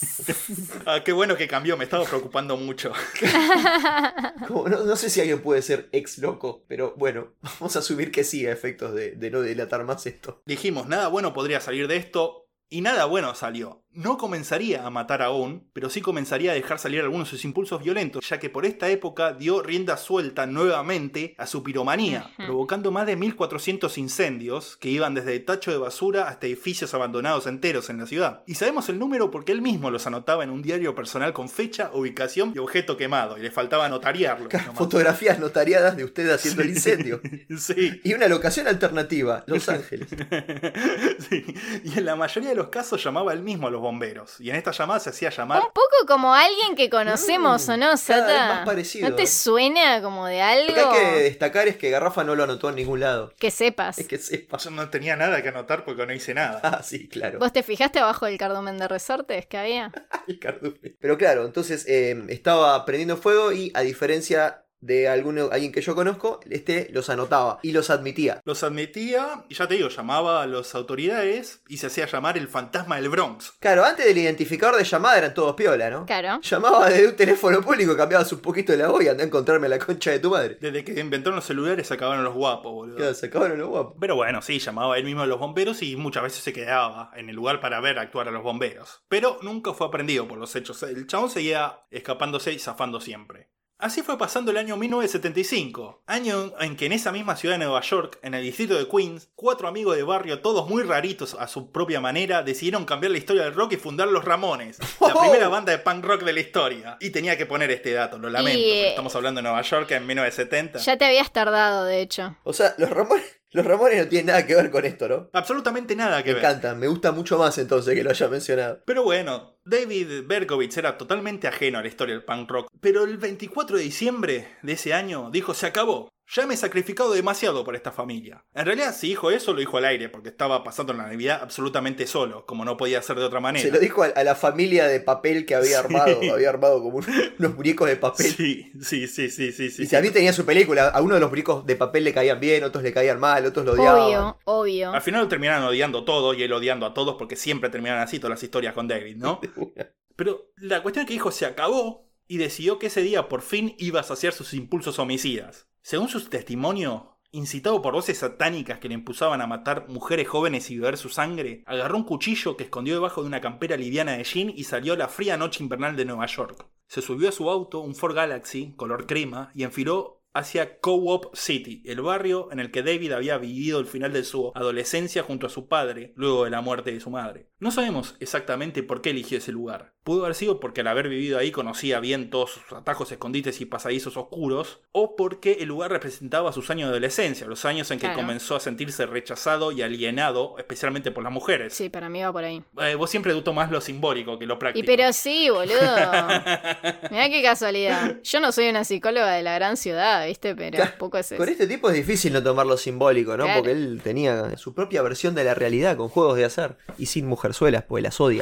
Ah, qué bueno que cambió, me estaba preocupando mucho. Como, no, no sé si alguien puede ser ex loco, pero bueno, vamos a asumir que sí a efectos de, de no delatar más esto. Dijimos, nada bueno podría salir de esto, y nada bueno salió. No comenzaría a matar aún, pero sí comenzaría a dejar salir algunos de sus impulsos violentos, ya que por esta época dio rienda suelta nuevamente a su piromanía, Ujú. provocando más de mil cuatrocientos incendios que iban desde el tacho de basura hasta edificios abandonados enteros en la ciudad. Y sabemos el número porque él mismo los anotaba en un diario personal con fecha, ubicación y objeto quemado, y le faltaba notariarlo. nomás. Fotografías notariadas de usted haciendo el incendio. Sí. Y una locación alternativa, Los Ángeles. Sí. Y en la mayoría de los casos llamaba él mismo a los los bomberos. Y en esta llamada se hacía llamar... Un poco como alguien que conocemos, Mm, ¿o no, cada Sata? vez más parecido, ¿No te ¿eh? suena como de algo? Lo que hay que destacar es que Garrafa no lo anotó en ningún lado. Que sepas. Es que sepa. Yo no tenía nada que anotar porque no hice nada. Ah, sí, claro. ¿Vos te fijaste abajo del cardumen de resortes que había? El cardumen. Pero claro, entonces eh, estaba prendiendo fuego y a diferencia de alguno, alguien que yo conozco, este los anotaba y los admitía. Los admitía y ya te digo, llamaba a las autoridades y se hacía llamar el fantasma del Bronx. Claro, antes del identificador de llamada eran todos piola, ¿no? Claro. Llamaba desde un teléfono público, cambiabas un poquito de la voz y andá a encontrarme la concha de tu madre. Desde que inventaron los celulares se acabaron los guapos, boludo. Claro, se acabaron los guapos. Pero bueno, sí, llamaba él mismo a los bomberos y muchas veces se quedaba en el lugar para ver actuar a los bomberos. Pero nunca fue aprendido por los hechos. El chabón seguía escapándose y zafando siempre. Así fue pasando el año mil novecientos setenta y cinco, año en que en esa misma ciudad de Nueva York, en el distrito de Queens, cuatro amigos de barrio, todos muy raritos a su propia manera, decidieron cambiar la historia del rock y fundar Los Ramones, la ¡Oh! primera banda de punk rock de la historia. Y tenía que poner este dato, lo lamento, Y, pero estamos hablando de Nueva York en mil novecientos setenta. Ya te habías tardado, de hecho. O sea, los Ramones, los Ramones no tienen nada que ver con esto, ¿no? Absolutamente nada que Me ver. encantan, me gusta mucho más entonces que lo haya mencionado. Pero bueno, David Berkowitz era totalmente ajeno a la historia del punk rock. Pero el veinticuatro de diciembre de ese año dijo: se acabó. Ya me he sacrificado demasiado por esta familia. En realidad, si dijo eso, lo dijo al aire, porque estaba pasando la Navidad absolutamente solo, como no podía ser de otra manera. Se lo dijo a, a la familia de papel que había armado, Sí. había armado como un- unos muñecos de papel. Sí, sí, sí, sí, sí, sí. Y también tenía su película, a uno de los muñecos de papel le caían bien, otros le caían mal, otros lo odiaban. Obvio, obvio. Al final lo terminaron odiando todo y él odiando a todos porque siempre terminan así todas las historias con David, ¿no? Pero la cuestión es que dijo: se acabó, y decidió que ese día por fin iba a saciar sus impulsos homicidas. Según su testimonio, incitado por voces satánicas que le impulsaban a matar mujeres jóvenes y beber su sangre, agarró un cuchillo que escondió debajo de una campera liviana de jean y salió a la fría noche invernal de Nueva York. Se subió a su auto, un Ford Galaxy, color crema, y enfiló hacia Co-op City, el barrio en el que David había vivido el final de su adolescencia junto a su padre, luego de la muerte de su madre. No sabemos exactamente por qué eligió ese lugar. Pudo haber sido porque al haber vivido ahí conocía bien todos sus atajos, escondites y pasadizos oscuros, o porque el lugar representaba sus años de adolescencia, los años en que Claro. comenzó a sentirse rechazado y alienado, especialmente por las mujeres. Sí, para mí va por ahí. Eh, vos siempre gustó más lo simbólico que lo Y práctico. pero sí, boludo. Mirá qué casualidad. Yo no soy una psicóloga de la gran ciudad, ¿viste? Pero Claro, poco es eso. Con este tipo es difícil no tomarlo simbólico, ¿no? Claro. Porque él tenía su propia versión de la realidad con juegos de azar y sin mujerzuelas, porque las odia.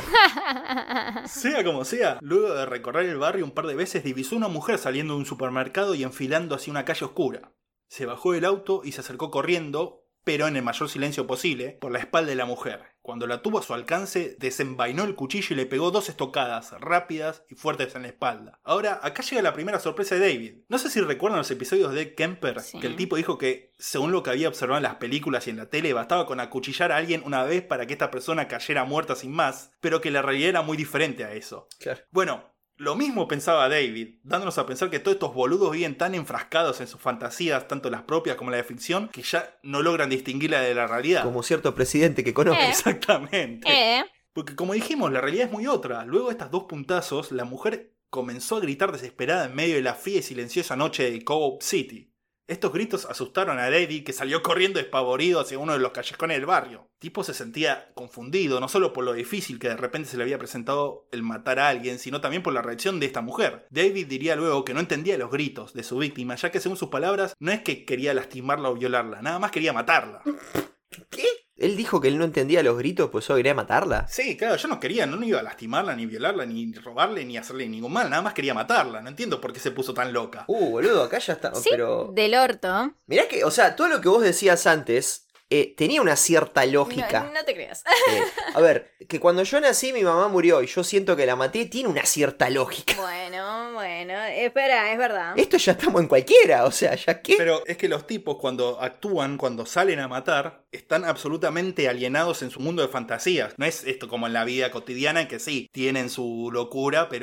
Sea como sea, luego de recorrer el barrio un par de veces divisó una mujer saliendo de un supermercado y enfilando hacia una calle oscura. Se bajó del auto y se acercó corriendo, pero en el mayor silencio posible, por la espalda de la mujer. Cuando la tuvo a su alcance, desenvainó el cuchillo y le pegó dos estocadas rápidas y fuertes en la espalda. Ahora, acá llega la primera sorpresa de David. No sé si recuerdan los episodios de Kemper, Sí. que el tipo dijo que, según lo que había observado en las películas y en la tele, bastaba con acuchillar a alguien una vez para que esta persona cayera muerta sin más, pero que la realidad era muy diferente a eso. Claro. Bueno, lo mismo pensaba David, dándonos a pensar que todos estos boludos viven tan enfrascados en sus fantasías, tanto las propias como las de ficción, que ya no logran distinguirla de la realidad. Como cierto presidente que conozco. Eh. Exactamente. Eh, Porque como dijimos, la realidad es muy otra. Luego de estos dos puntazos, la mujer comenzó a gritar desesperada en medio de la fría y silenciosa noche de Co-op City. Estos gritos asustaron a David, que salió corriendo despavorido hacia uno de los callejones del barrio. Tipo se sentía confundido, no solo por lo difícil que de repente se le había presentado el matar a alguien, sino también por la reacción de esta mujer. David diría luego que no entendía los gritos de su víctima, ya que según sus palabras, no es que quería lastimarla o violarla, nada más quería matarla. ¿Qué? Él dijo que él no entendía los gritos, pues solo quería matarla. Sí, claro, yo no quería, no iba a lastimarla, ni violarla, ni robarle, ni hacerle ningún mal, nada más quería matarla. No entiendo por qué se puso tan loca. Uh, boludo, acá ya está. sí, Pero. del orto. Mirá que, o sea, todo lo que vos decías antes eh, tenía una cierta lógica. No, no te creas. Eh, a ver, que cuando yo nací mi mamá murió y yo siento que la maté, tiene una cierta lógica. Bueno, bueno, espera, es verdad. Esto ya estamos en cualquiera, o sea, ya que. Pero es que los tipos cuando actúan, cuando salen a matar, están absolutamente alienados en su mundo de fantasías. No es esto como en la vida cotidiana en que sí, tienen su locura, pero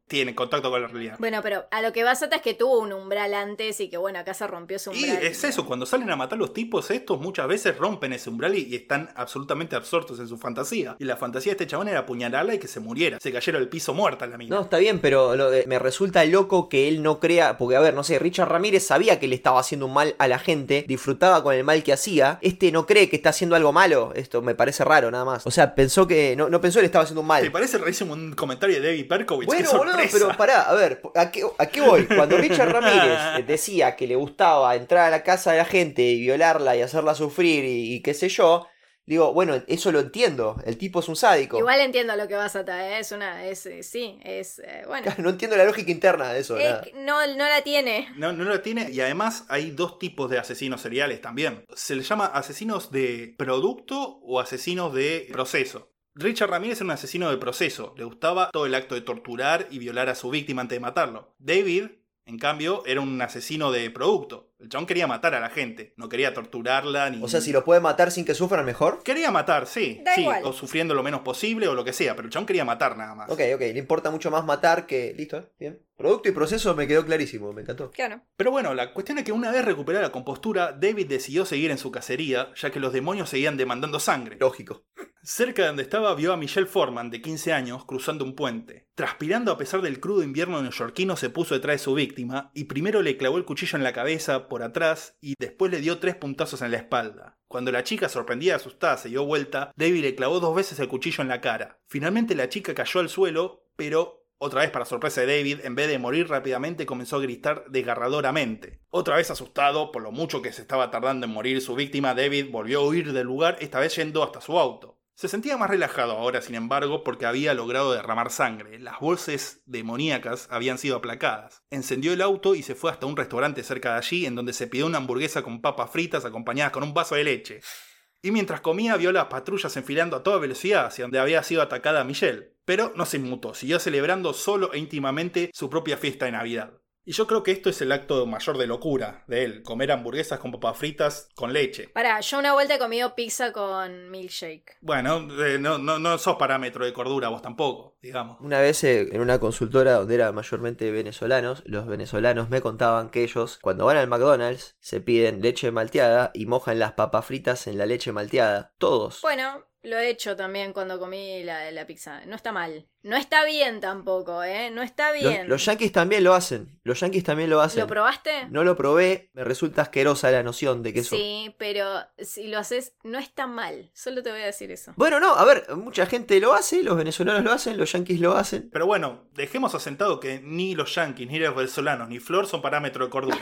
tiene contacto con la realidad. Bueno, pero a lo que vas ata es que tuvo un umbral antes y que bueno, acá se rompió ese Y umbral. es eso, cuando salen a matar los tipos estos muchas veces rompen ese umbral y, y están absolutamente absortos en su fantasía. Y la fantasía de este chabón era apuñalarla y que se muriera, se cayera al piso muerta la mina. No, está bien, pero lo de- me resulta loco que él no crea, porque a ver, no sé, Richard Ramírez sabía que le estaba haciendo un mal a la gente, disfrutaba con el mal que hacía, este no cree que está haciendo algo malo, esto me parece raro nada más. O sea, pensó que, no, no pensó que le estaba haciendo un mal. ¿Te parece rarísimo un comentario de David Berkowitz? Bueno, ¡Qué boludo, sorpresa! pero pará, a ver, ¿a qué, ¿a qué voy? Cuando Richard Ramírez decía que le gustaba entrar a la casa de la gente y violarla y hacerla sufrir y, y qué sé yo, digo, bueno, eso lo entiendo, el tipo es un sádico. Igual entiendo lo que vas ata, ¿eh? Es una, es, eh, sí, es, eh, bueno. No entiendo la lógica interna de eso. Es nada. que no, no la tiene. No, no lo tiene, y además hay dos tipos de asesinos seriales también. Se les llama asesinos de producto o asesinos de proceso. Richard Ramírez era un asesino de proceso, le gustaba todo el acto de torturar y violar a su víctima antes de matarlo. David, en cambio, era un asesino de producto. El chabón quería matar a la gente, no quería torturarla ni... O sea, si lo puede matar sin que sufran mejor. Quería matar, sí, Da sí, igual. o sufriendo lo menos posible o lo que sea, pero el chabón quería matar nada más. Ok, ok, le importa mucho más matar que... Listo, ¿eh? Bien. Producto y proceso me quedó clarísimo, me encantó. Claro. Pero bueno, la cuestión es que una vez recuperada la compostura, David decidió seguir en su cacería, ya que los demonios seguían demandando sangre. Lógico. Cerca de donde estaba vio a Michelle Foreman, de quince años, cruzando un puente. Transpirando a pesar del crudo invierno neoyorquino, se puso detrás de su víctima y primero le clavó el cuchillo en la cabeza por atrás y después le dio tres puntazos en la espalda. Cuando la chica, sorprendida y asustada, se dio vuelta, David le clavó dos veces el cuchillo en la cara. Finalmente la chica cayó al suelo, pero... otra vez, para sorpresa de David, en vez de morir rápidamente, comenzó a gritar desgarradoramente. Otra vez asustado por lo mucho que se estaba tardando en morir su víctima, David volvió a huir del lugar, esta vez yendo hasta su auto. Se sentía más relajado ahora, sin embargo, porque había logrado derramar sangre. Las voces demoníacas habían sido aplacadas. Encendió el auto y se fue hasta un restaurante cerca de allí, en donde se pidió una hamburguesa con papas fritas acompañadas con un vaso de leche. Y mientras comía vio las patrullas enfilando a toda velocidad hacia donde había sido atacada Michelle. Pero no se inmutó, siguió celebrando solo e íntimamente su propia fiesta de Navidad. Y yo creo que esto es el acto mayor de locura de él, comer hamburguesas con papas fritas con leche. Pará, yo una vuelta he comido pizza con milkshake. Bueno, eh, no, no, no sos parámetro de cordura vos tampoco, digamos. Una vez eh, en una consultora donde era mayormente venezolanos, los venezolanos me contaban que ellos, cuando van al McDonald's, se piden leche malteada y mojan las papas fritas en la leche malteada. Todos. Bueno, lo he hecho también cuando comí la, la pizza. No está mal. No está bien tampoco, ¿eh? No está Los, bien. los yankees también lo hacen. Los yankees también lo hacen. ¿Lo probaste? No lo probé, me resulta asquerosa la noción de que eso... Sí, pero si lo haces, no está mal. Solo te voy a decir eso. Bueno, no, a ver, mucha gente lo hace, los venezolanos lo hacen, los yankees lo hacen. Pero bueno, dejemos asentado que ni los yankees, ni los venezolanos, ni Flor son parámetro de cordura.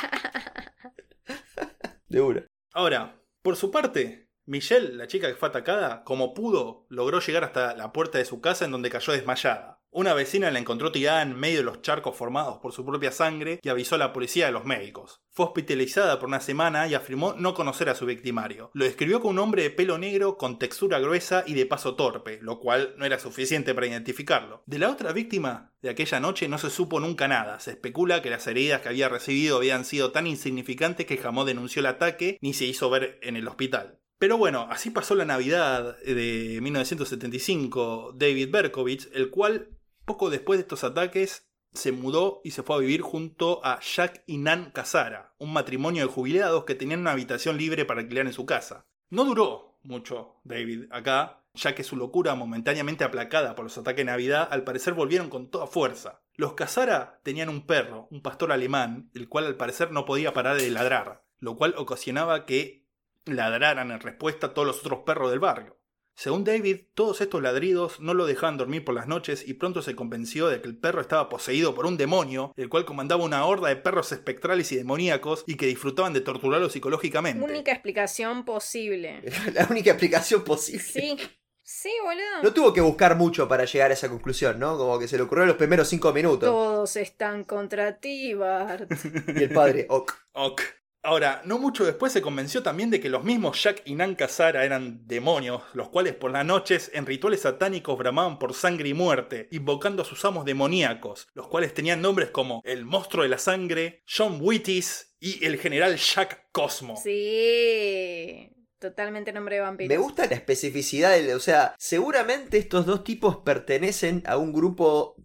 De una. Ahora, por su parte, Michelle, la chica que fue atacada, como pudo, logró llegar hasta la puerta de su casa en donde cayó desmayada. Una vecina la encontró tirada en medio de los charcos formados por su propia sangre y avisó a la policía y a los médicos. Fue hospitalizada por una semana y afirmó no conocer a su victimario. Lo describió como un hombre de pelo negro con textura gruesa y de paso torpe, lo cual no era suficiente para identificarlo. De la otra víctima de aquella noche no se supo nunca nada. Se especula que las heridas que había recibido habían sido tan insignificantes que jamás denunció el ataque ni se hizo ver en el hospital. Pero bueno, así pasó la Navidad de mil novecientos setenta y cinco David Berkowitz, el cual poco después de estos ataques se mudó y se fue a vivir junto a Jack y Nan Casara, un matrimonio de jubilados que tenían una habitación libre para alquilar en su casa. No duró mucho David acá, ya que su locura momentáneamente aplacada por los ataques de Navidad al parecer volvieron con toda fuerza. Los Casara tenían un perro, un pastor alemán, el cual al parecer no podía parar de ladrar, lo cual ocasionaba que ladraran en respuesta a todos los otros perros del barrio. Según David, todos estos ladridos no lo dejaban dormir por las noches y pronto se convenció de que el perro estaba poseído por un demonio, el cual comandaba una horda de perros espectrales y demoníacos y que disfrutaban de torturarlo psicológicamente. Única explicación posible. La única explicación posible. Sí. Sí, boludo. No tuvo que buscar mucho para llegar a esa conclusión, ¿no? Como que se le ocurrió en los primeros cinco minutos. Todos están contra ti, Bart. Y el padre, ok. Ok. Ahora, no mucho después se convenció también de que los mismos Jack y Nan Casara eran demonios, los cuales por las noches en rituales satánicos bramaban por sangre y muerte, invocando a sus amos demoníacos, los cuales tenían nombres como el monstruo de la sangre, John Wittis y el general Jack Cosmo. Sí. Totalmente nombre de vampiros. Me gusta la especificidad, del, o sea, seguramente estos dos tipos pertenecen a un grupo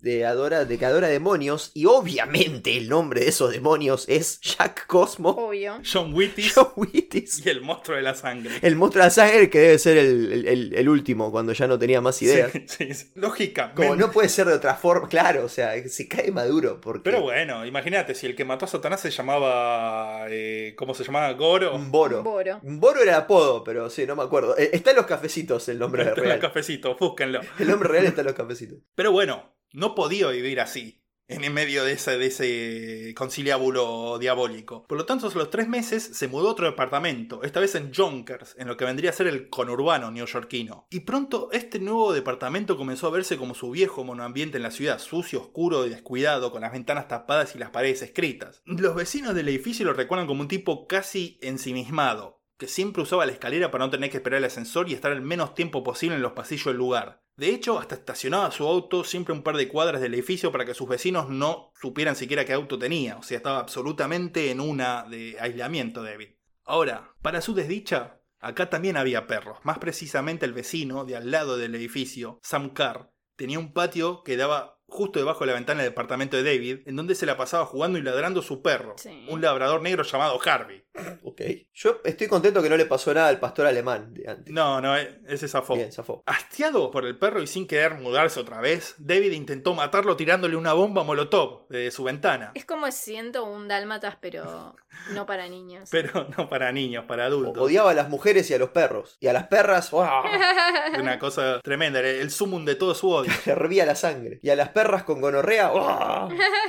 de, adora, de que adora demonios, y obviamente el nombre de esos demonios es Jack Cosmo, Obvio. John Wittis John Wittis, y el monstruo de la sangre. el monstruo de la sangre, que debe ser el, el, el, el último, cuando ya no tenía más ideas. Sí, sí, sí. Lógica. Como no puede ser de otra forma, claro, o sea, se cae maduro. Porque... Pero bueno, imagínate, si el que mató a Satanás se llamaba. Eh, ¿Cómo se llamaba? Goro. Un Boro. Boro. Un Boro era apodo, pero sí, no me acuerdo. Eh, Está en los cafecitos el nombre Este real. los cafecitos, búsquenlo. El nombre real está en los cafecitos. Pero bueno, no podía vivir así, en el medio de ese, de ese conciliábulo diabólico. Por lo tanto, a los tres meses se mudó a otro departamento, esta vez en Yonkers, en lo que vendría a ser el conurbano neoyorquino. Y pronto este nuevo departamento comenzó a verse como su viejo monoambiente en la ciudad, sucio, oscuro y descuidado, con las ventanas tapadas y las paredes escritas. Los vecinos del edificio lo recuerdan como un tipo casi ensimismado, que siempre usaba la escalera para no tener que esperar el ascensor y estar el menos tiempo posible en los pasillos del lugar. De hecho, hasta estacionaba su auto siempre un par de cuadras del edificio para que sus vecinos no supieran siquiera qué auto tenía. O sea, estaba absolutamente en una de aislamiento, David. Ahora, para su desdicha, acá también había perros. Más precisamente el vecino de al lado del edificio, Sam Carr, tenía un patio que daba justo debajo de la ventana del departamento de David, en donde se la pasaba jugando y ladrando su perro, Sí. un labrador negro llamado Harvey. Ok. Yo estoy contento que no le pasó nada al pastor alemán de antes. No, no, ese zafó. Bien, zafó. Hastiado por el perro y sin querer mudarse otra vez, David intentó matarlo tirándole una bomba molotov desde su ventana. Es como siento un dálmatas, pero no para niños. Pero no para niños, para adultos. Odiaba a las mujeres y a los perros. Y a las perras, ¡wow! Una cosa tremenda, era el sumum de todo su odio. Le hervía la sangre. Y a las perras con gonorrea, ¡wow!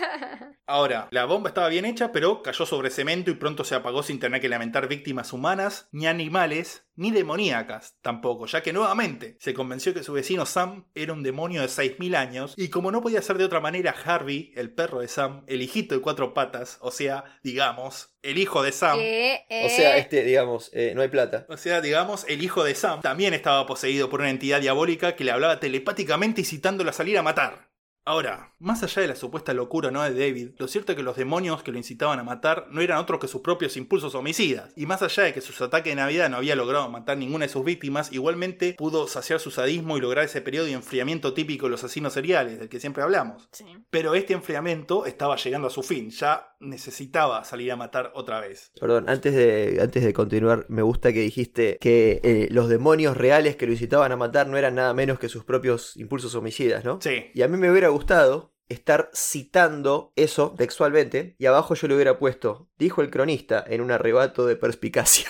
Ahora, la bomba estaba bien hecha, pero cayó sobre cemento y pronto se apagó sin tener que lamentar víctimas humanas, ni animales, ni demoníacas tampoco, ya que nuevamente se convenció que su vecino Sam era un demonio de seis mil años, y como no podía ser de otra manera, Harvey, el perro de Sam, el hijito de cuatro patas, o sea, digamos, el hijo de Sam, Eh, eh. O sea, este, digamos, eh, no hay plata. o sea, digamos, el hijo de Sam, también estaba poseído por una entidad diabólica que le hablaba telepáticamente y citándolo a salir a matar. Ahora, más allá de la supuesta locura no de David, lo cierto es que los demonios que lo incitaban a matar no eran otros que sus propios impulsos homicidas. Y más allá de que sus ataques de Navidad no había logrado matar ninguna de sus víctimas, igualmente pudo saciar su sadismo y lograr ese periodo de enfriamiento típico de los asesinos seriales, del que siempre hablamos. Sí. Pero este enfriamiento estaba llegando a su fin, ya necesitaba salir a matar otra vez. Perdón, antes de, antes de continuar, me gusta que dijiste que eh, los demonios reales que lo incitaban a matar no eran nada menos que sus propios impulsos homicidas, ¿no? Sí. Y a mí me hubiera gustado estar citando eso textualmente, y abajo yo le hubiera puesto, dijo el cronista en un arrebato de perspicacia.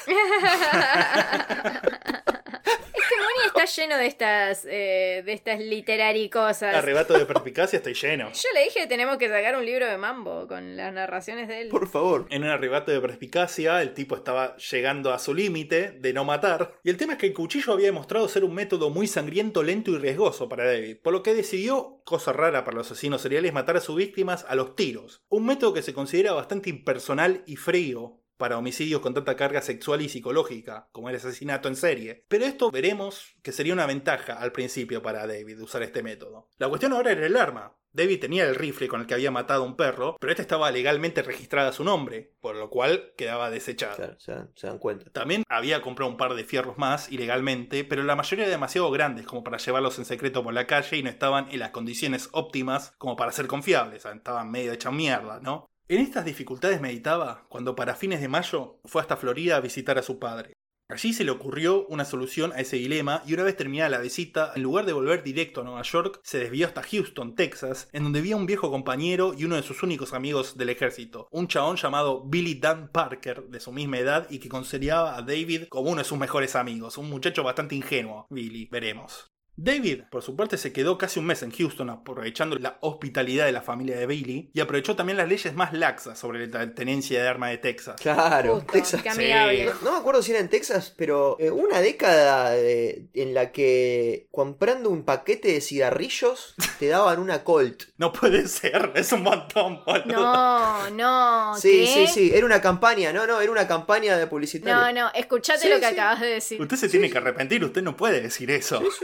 Es que Moni está lleno de estas, eh, de estas literary cosas. Arrebato de perspicacia, estoy lleno. Yo le dije que tenemos que sacar un libro de Mambo con las narraciones de él. Por favor. En un arrebato de perspicacia, el tipo estaba llegando a su límite de no matar. Y el tema es que el cuchillo había demostrado ser un método muy sangriento, lento y riesgoso para David, por lo que decidió, cosa rara para los asesinos seriales, matar a sus víctimas a los tiros. Un método que se considera bastante impersonal y frío para homicidios con tanta carga sexual y psicológica, como el asesinato en serie. Pero esto veremos que sería una ventaja al principio para David usar este método. La cuestión ahora era el arma. David tenía el rifle con el que había matado a un perro, pero este estaba legalmente registrado a su nombre, por lo cual quedaba desechado. Claro, se dan, se dan cuenta. También había comprado un par de fierros más ilegalmente, pero la mayoría demasiado grandes como para llevarlos en secreto por la calle y no estaban en las condiciones óptimas como para ser confiables, estaban medio hechas mierda, ¿no? En estas dificultades meditaba cuando para fines de mayo fue hasta Florida a visitar a su padre. Allí se le ocurrió una solución a ese dilema y una vez terminada la visita, en lugar de volver directo a Nueva York, se desvió hasta Houston, Texas, en donde vivía un viejo compañero y uno de sus únicos amigos del ejército, un chabón llamado Billy Dan Parker, de su misma edad y que consideraba a David como uno de sus mejores amigos, un muchacho bastante ingenuo, Billy, veremos. David, por su parte, se quedó casi un mes en Houston aprovechando la hospitalidad de la familia de Billy y aprovechó también las leyes más laxas sobre la tenencia de arma de Texas. Claro, Justo, Texas. qué amigable. Sí. No me acuerdo si era en Texas, pero eh, una década de- en la que comprando un paquete de cigarrillos te daban una Colt. No puede ser, es un montón, boludo. No, no. Sí, ¿qué? sí, sí, era una campaña, no, no, era una campaña de publicitaria. No, no, escuchate Sí, lo que sí. acabas de decir. Usted se tiene que arrepentir, usted no puede decir eso. Sí, sí, sí, sí,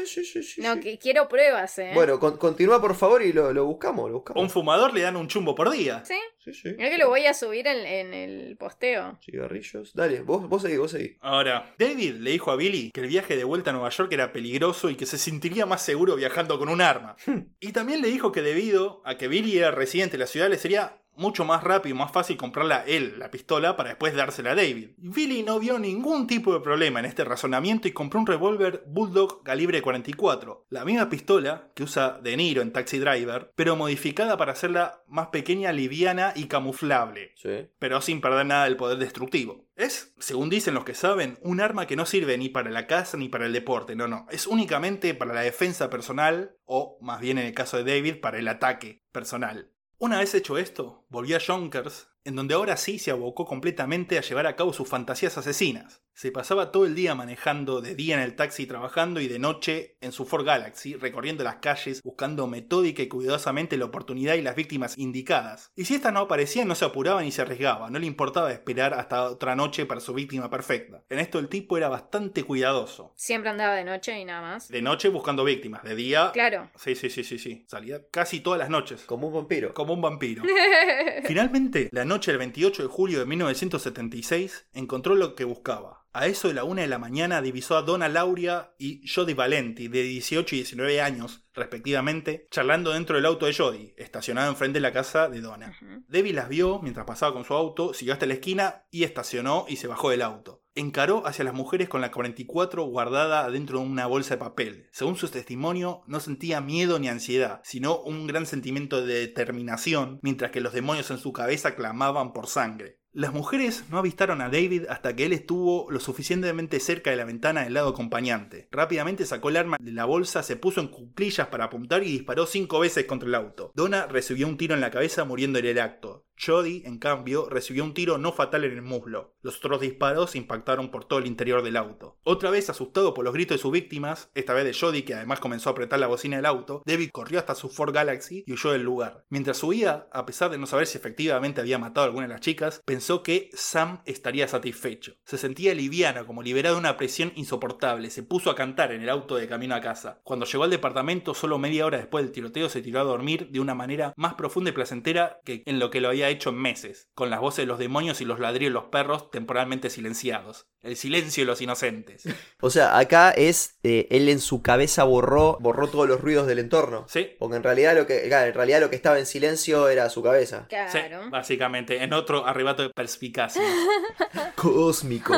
sí, sí. No, sí. que quiero pruebas, ¿eh? Bueno, con- continúa por favor y lo, lo buscamos, lo buscamos. A un fumador le dan un chumbo por día. Sí, Sí, sí. mirá que lo voy a subir en, en el posteo. Cigarrillos. Dale, vos, vos seguí, vos seguí. Ahora, David le dijo a Billy que el viaje de vuelta a Nueva York era peligroso y que se sentiría más seguro viajando con un arma. Y también le dijo que debido a que Billy era residente de la ciudad, le sería mucho más rápido y más fácil comprarla a él, la pistola, para después dársela a David. Billy no vio ningún tipo de problema en este razonamiento y compró un revólver Bulldog calibre cuarenta y cuatro, la misma pistola que usa De Niro en Taxi Driver, pero modificada para hacerla más pequeña, liviana y camuflable, Sí. pero sin perder nada del poder destructivo. Es, según dicen los que saben, un arma que no sirve ni para la caza ni para el deporte, no, no, es únicamente para la defensa personal o, más bien en el caso de David, para el ataque personal. Una vez hecho esto, volvió a Yonkers, en donde ahora sí se abocó completamente a llevar a cabo sus fantasías asesinas. Se pasaba todo el día manejando, de día en el taxi trabajando y de noche en su Ford Galaxy, recorriendo las calles, buscando metódica y cuidadosamente la oportunidad y las víctimas indicadas. Y si estas no aparecían, no se apuraba ni se arriesgaba, no le importaba esperar hasta otra noche para su víctima perfecta. En esto el tipo era bastante cuidadoso. Siempre andaba de noche y nada más. De noche buscando víctimas, de día... Claro. Sí, sí, sí, sí, sí. Salía casi todas las noches. Como un vampiro. Como un vampiro. Finalmente, la noche del veintiocho de julio de mil novecientos setenta y seis, encontró lo que buscaba. A eso de la una de la mañana divisó a Donna Lauria y Jody Valenti, de dieciocho y diecinueve años, respectivamente, charlando dentro del auto de Jody, estacionado enfrente de la casa de Donna. Uh-huh. David las vio mientras pasaba con su auto, siguió hasta la esquina y estacionó y se bajó del auto. Encaró hacia las mujeres con la cuarenta y cuatro guardada dentro de una bolsa de papel. Según su testimonio, no sentía miedo ni ansiedad, sino un gran sentimiento de determinación, mientras que los demonios en su cabeza clamaban por sangre. Las mujeres no avistaron a David hasta que él estuvo lo suficientemente cerca de la ventana del lado acompañante. Rápidamente sacó el arma de la bolsa, se puso en cuclillas para apuntar y disparó cinco veces contra el auto. Donna recibió un tiro en la cabeza muriendo en el acto. Jody, en cambio, recibió un tiro no fatal en el muslo. Los otros disparos impactaron por todo el interior del auto. Otra vez, asustado por los gritos de sus víctimas, esta vez de Jody, que además comenzó a apretar la bocina del auto, David corrió hasta su Ford Galaxy y huyó del lugar. Mientras huía, a pesar de no saber si efectivamente había matado a alguna de las chicas, pensó que Sam estaría satisfecho. Se sentía liviano, como liberado de una presión insoportable. Se puso a cantar en el auto de camino a casa. Cuando llegó al departamento, solo media hora después del tiroteo, se tiró a dormir de una manera más profunda y placentera que en lo que lo había hecho en meses, con las voces de los demonios y los ladrillos de los perros temporalmente silenciados. El silencio de los inocentes. O sea, acá es eh, él en su cabeza borró borró todos los ruidos del entorno. Sí. Porque en realidad lo que claro, en realidad lo que estaba en silencio era su cabeza. Sí, Claro. básicamente, en otro arrebato de perspicacia. Cósmico.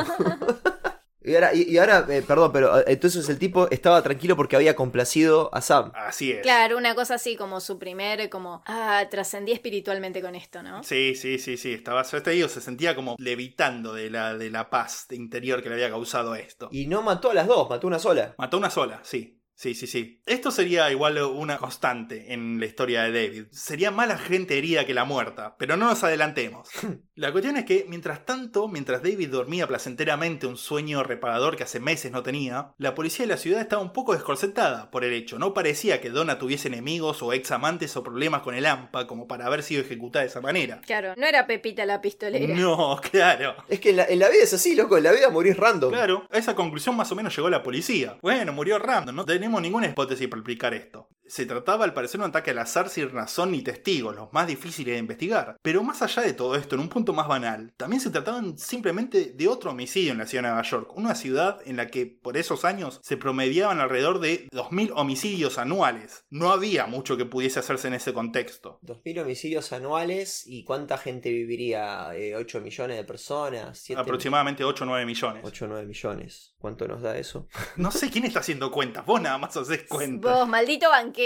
Y ahora, y, y ahora eh, perdón, pero eh, entonces el tipo estaba tranquilo porque había complacido a Sam. Así es. Claro, una cosa así como su primer, como, ah, trascendí espiritualmente con esto, ¿no? Sí, sí, sí, sí. Estaba, yo te digo, se sentía como levitando de la, de la paz interior que le había causado esto. Y no mató a las dos, mató una sola. Mató una sola, sí. Sí, sí, sí. Esto sería igual una constante en la historia de David. Sería más la gente herida que la muerta, pero no nos adelantemos. La cuestión es que, mientras tanto, mientras David dormía placenteramente un sueño reparador que hace meses no tenía, la policía de la ciudad estaba un poco desconcertada por el hecho. No parecía que Donna tuviese enemigos o ex amantes o problemas con el A M P A como para haber sido ejecutada de esa manera. Claro, no era Pepita la pistolera. No, claro. Es que en la, en la vida es así, loco, en la vida morís random. Claro, a esa conclusión más o menos llegó la policía. Bueno, murió random, no tenemos ninguna hipótesis para explicar esto. Se trataba al parecer de un ataque al azar sin razón ni testigos, los más difíciles de investigar. Pero más allá de todo esto, en un punto más banal, también se trataban simplemente de otro homicidio en la ciudad de Nueva York, una ciudad en la que por esos años se promediaban alrededor de dos mil homicidios anuales. No había mucho que pudiese hacerse en ese contexto. dos mil homicidios anuales y ¿cuánta gente viviría? Eh, ¿ocho millones de personas? siete Aproximadamente ocho o nueve millones. ocho o nueve millones. ¿Cuánto nos da eso? No sé quién está haciendo cuentas, vos nada más haces cuentas. Vos, maldito banquero.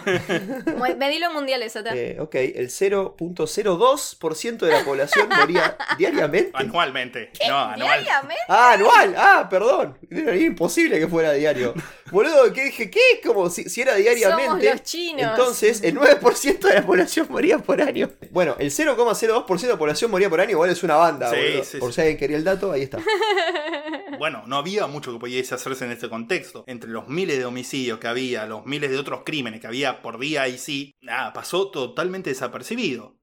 Mu- Medilo en mundiales, Ata. Eh, ok, el cero punto cero dos por ciento de la población moría diariamente. Anualmente. No, anual. ¿Diariamente? Ah, anual. Ah, perdón. Era imposible que fuera diario. Boludo, ¿qué dije? ¿Qué? Como si, si era diariamente. Somos los chinos. Entonces, el nueve por ciento de la población moría por año. Bueno, el cero coma cero dos por ciento de la población moría por año, igual es una banda, Sí, boludo. sí, Por sí. si alguien quería el dato, ahí está. Bueno, no había mucho que pudiese hacerse en este contexto. Entre los miles de homicidios que había, los miles de otros crímenes que había por día y sí, nada, pasó totalmente desapercibido.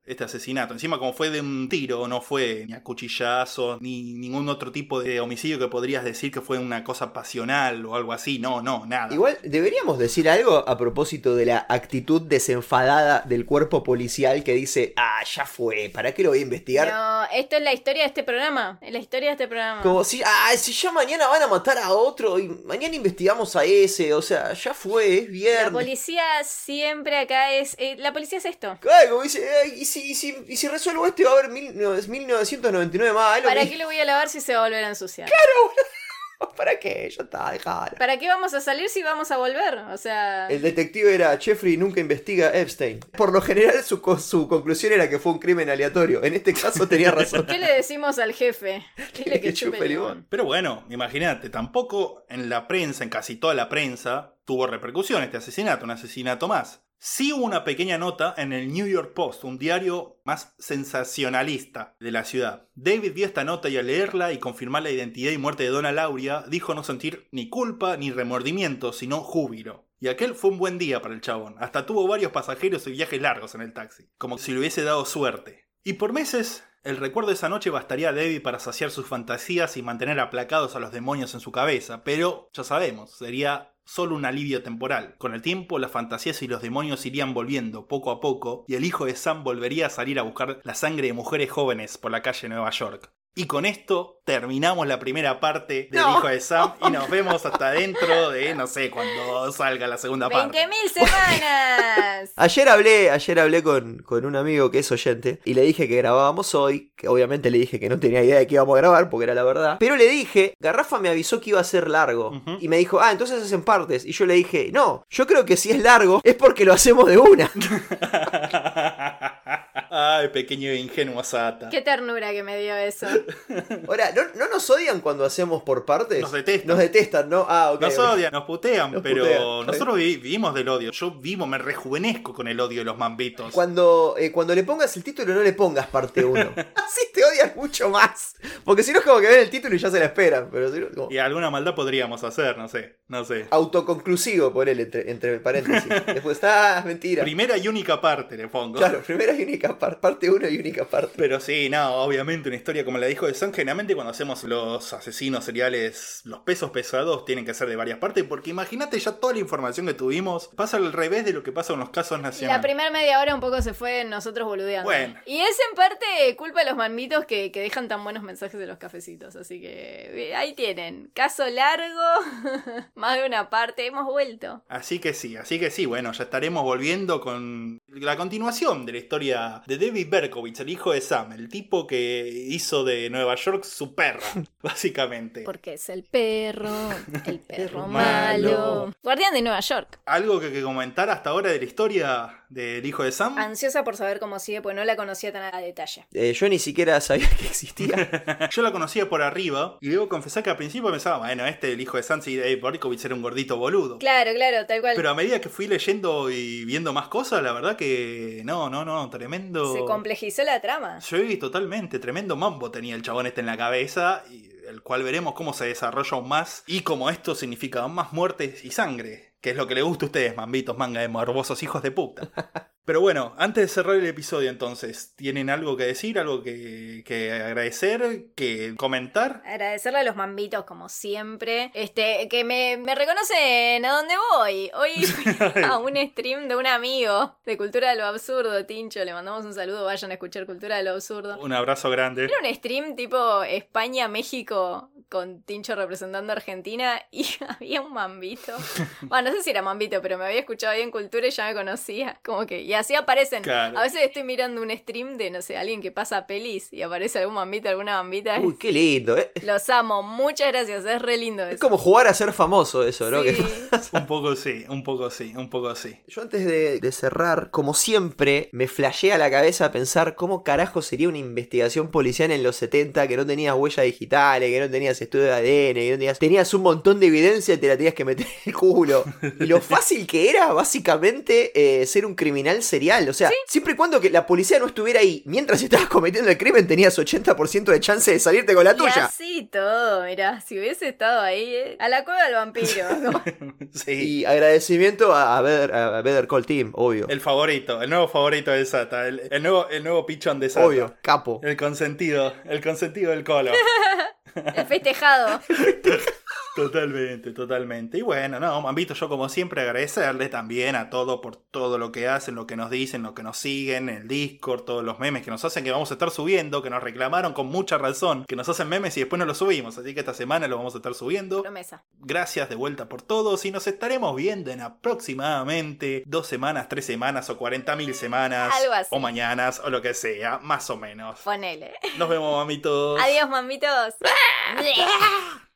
este asesinato. Encima, como fue de un tiro, no fue ni a cuchillazos, ni ningún otro tipo de homicidio que podrías decir que fue una cosa pasional o algo así. No, no, nada. Igual, deberíamos decir algo a propósito de la actitud desenfadada del cuerpo policial que dice, ah, ya fue, ¿para qué lo voy a investigar? No, esto es la historia de este programa. Es la historia de este programa. Como si, ah, si ya mañana van a matar a otro y mañana investigamos a ese, o sea, ya fue, es viernes. La policía siempre acá es... Eh, la policía es esto. Claro, como dice, eh, y, si, y, si, y si resuelvo este va a haber mil, no, mil novecientos noventa y nueve más. ¿Para que... qué lo voy a lavar si se va a volver a ensuciar? Claro, ¿para qué? Ya está, dejala. ¿Para qué vamos a salir si vamos a volver? O sea... El detective era Jeffrey nunca investiga Epstein. Por lo general su, su conclusión era que fue un crimen aleatorio. En este caso tenía razón. ¿Qué le decimos al jefe? Dile que chupe limón. Pero bueno, imagínate, tampoco en la prensa, en casi toda la prensa, tuvo repercusión este asesinato, un asesinato más. Sí hubo una pequeña nota en el New York Post, un diario más sensacionalista de la ciudad. David vio esta nota y al leerla y confirmar la identidad y muerte de Donna Lauria, dijo no sentir ni culpa ni remordimiento, sino júbilo. Y aquel fue un buen día para el chabón. Hasta tuvo varios pasajeros y viajes largos en el taxi, como si le hubiese dado suerte. Y por meses, el recuerdo de esa noche bastaría a David para saciar sus fantasías y mantener aplacados a los demonios en su cabeza. Pero, ya sabemos, sería solo un alivio temporal. Con el tiempo, las fantasías y los demonios irían volviendo poco a poco y el hijo de Sam volvería a salir a buscar la sangre de mujeres jóvenes por la calle de Nueva York. Y con esto terminamos la primera parte del No. hijo de Sam y nos vemos hasta dentro de, no sé, cuando salga la segunda parte. ¡veinte mil semanas! Ayer hablé, ayer hablé con, con un amigo que es oyente y le dije que grabábamos hoy, que obviamente le dije que no tenía idea de que íbamos a grabar porque era la verdad, pero le dije, Garrafa me avisó que iba a ser largo Uh-huh. y me dijo, ah, entonces hacen partes, y yo le dije, no, yo creo que si es largo es porque lo hacemos de una. Ay, pequeño ingenuo Sata. Qué ternura que me dio eso. Ahora, ¿no, ¿no nos odian cuando hacemos por partes? Nos detestan. Nos detestan, ¿no? Ah, ok. Nos ok. odian, nos putean, Nos pero putean. nosotros vi- vivimos del odio. Yo vivo, me rejuvenezco con el odio de los mambitos. Cuando, eh, cuando le pongas el título no le pongas parte uno. Así te odian mucho más. Porque si no es como que ven el título y ya se la esperan. Pero si no, como... Y alguna maldad podríamos hacer, no sé, no sé. Autoconclusivo, ponele entre, entre paréntesis. Después está, mentira. Primera y única parte le pongo. Claro, primera y única parte, parte uno y única parte. Pero sí, no, obviamente una historia como la dijo de Sam, generalmente cuando hacemos los asesinos seriales, los pesos pesados tienen que ser de varias partes, porque imagínate ya toda la información que tuvimos pasa al revés de lo que pasa en los casos La nacionales. primera media hora un poco se fue nosotros boludeando. Bueno. Y es en parte culpa de los mambitos que, que dejan tan buenos mensajes de los cafecitos. Así que eh, ahí tienen. Caso largo, más de una parte, hemos vuelto. Así que sí, así que sí, bueno, ya estaremos volviendo con la continuación de la historia de David Berkowitz, el hijo de Sam, el tipo que hizo de Nueva York su perra, básicamente. Porque es el perro, el perro malo. malo. Guardián de Nueva York. ¿Algo que, que comentar hasta ahora de la historia del hijo de Sam? Ansiosa por saber cómo sigue, porque no la conocía tan a detalle. Eh, yo ni siquiera sabía que existía. Yo la conocía por arriba y debo confesar que al principio pensaba, bueno, este, el hijo de Sam, sí, David Berkowitz era un gordito boludo. Claro, claro, tal cual. Pero a medida que fui leyendo y viendo más cosas, la verdad que no, no, no, tremendo. Se complejizó la trama. Sí, totalmente, tremendo mambo tenía el chabón este en la cabeza, y el cual veremos cómo se desarrolla aún más y cómo esto significa aún más muertes y sangre, que es lo que le gusta a ustedes, mambitos, manga de morbosos hijos de puta. Pero bueno, antes de cerrar el episodio entonces, ¿tienen algo que decir, algo que, que agradecer, que comentar? Agradecerle a los mambitos, como siempre. Este, que me, me reconocen a dónde voy. Hoy fui a un stream de un amigo de Cultura de lo Absurdo, Tincho. Le mandamos un saludo, vayan a escuchar Cultura de lo Absurdo. Un abrazo grande. Era un stream tipo España-México con Tincho representando a Argentina y había un mambito. Bueno, no sé si era mambito, pero me había escuchado ahí en Cultura y ya me conocía. Como que, y así aparecen. Claro. A veces estoy mirando un stream de, no sé, alguien que pasa pelis y aparece algún mambito, alguna mambita. Uy, qué lindo, ¿eh? Los amo, muchas gracias, es re lindo eso. Es como jugar a ser famoso eso, ¿no? Sí. Que- Un poco sí, un poco sí, un poco sí. Yo antes de, de cerrar, como siempre, me flashé a la cabeza pensar cómo carajo sería una investigación policial en los setenta que no tenías huellas digitales, que no tenías estudio de A D N, que no tenías, tenías un montón de evidencia y te la tenías que meter en el culo. Y lo fácil que era, básicamente, eh, ser un criminal serial. O sea, ¿Sí? siempre y cuando que la policía no estuviera ahí mientras estabas cometiendo el crimen, tenías ochenta por ciento de chance de salirte con la Y tuya. así todo, mirá, si hubiese estado ahí, eh, a la cueva del vampiro, ¿no? Sí. Y agradecimiento a, a, Better, a Better Call Team, obvio. El favorito, el nuevo favorito de Sata, el, el nuevo, el nuevo pichón de Sata. Obvio, capo. El consentido, el consentido del colo. El festejado. Totalmente, totalmente. Y bueno, no, Mambito, yo como siempre agradecerles también a todos por todo lo que hacen, lo que nos dicen, lo que nos siguen, el Discord, todos los memes que nos hacen, que vamos a estar subiendo, que nos reclamaron con mucha razón, que nos hacen memes y después no los subimos, así que esta semana lo vamos a estar subiendo. Promesa. Gracias de vuelta por todos y nos estaremos viendo en aproximadamente dos semanas, tres semanas o cuarenta mil semanas. Algo así. O mañanas o lo que sea, más o menos. Ponele. Nos vemos, mamitos. Adiós, mamitos.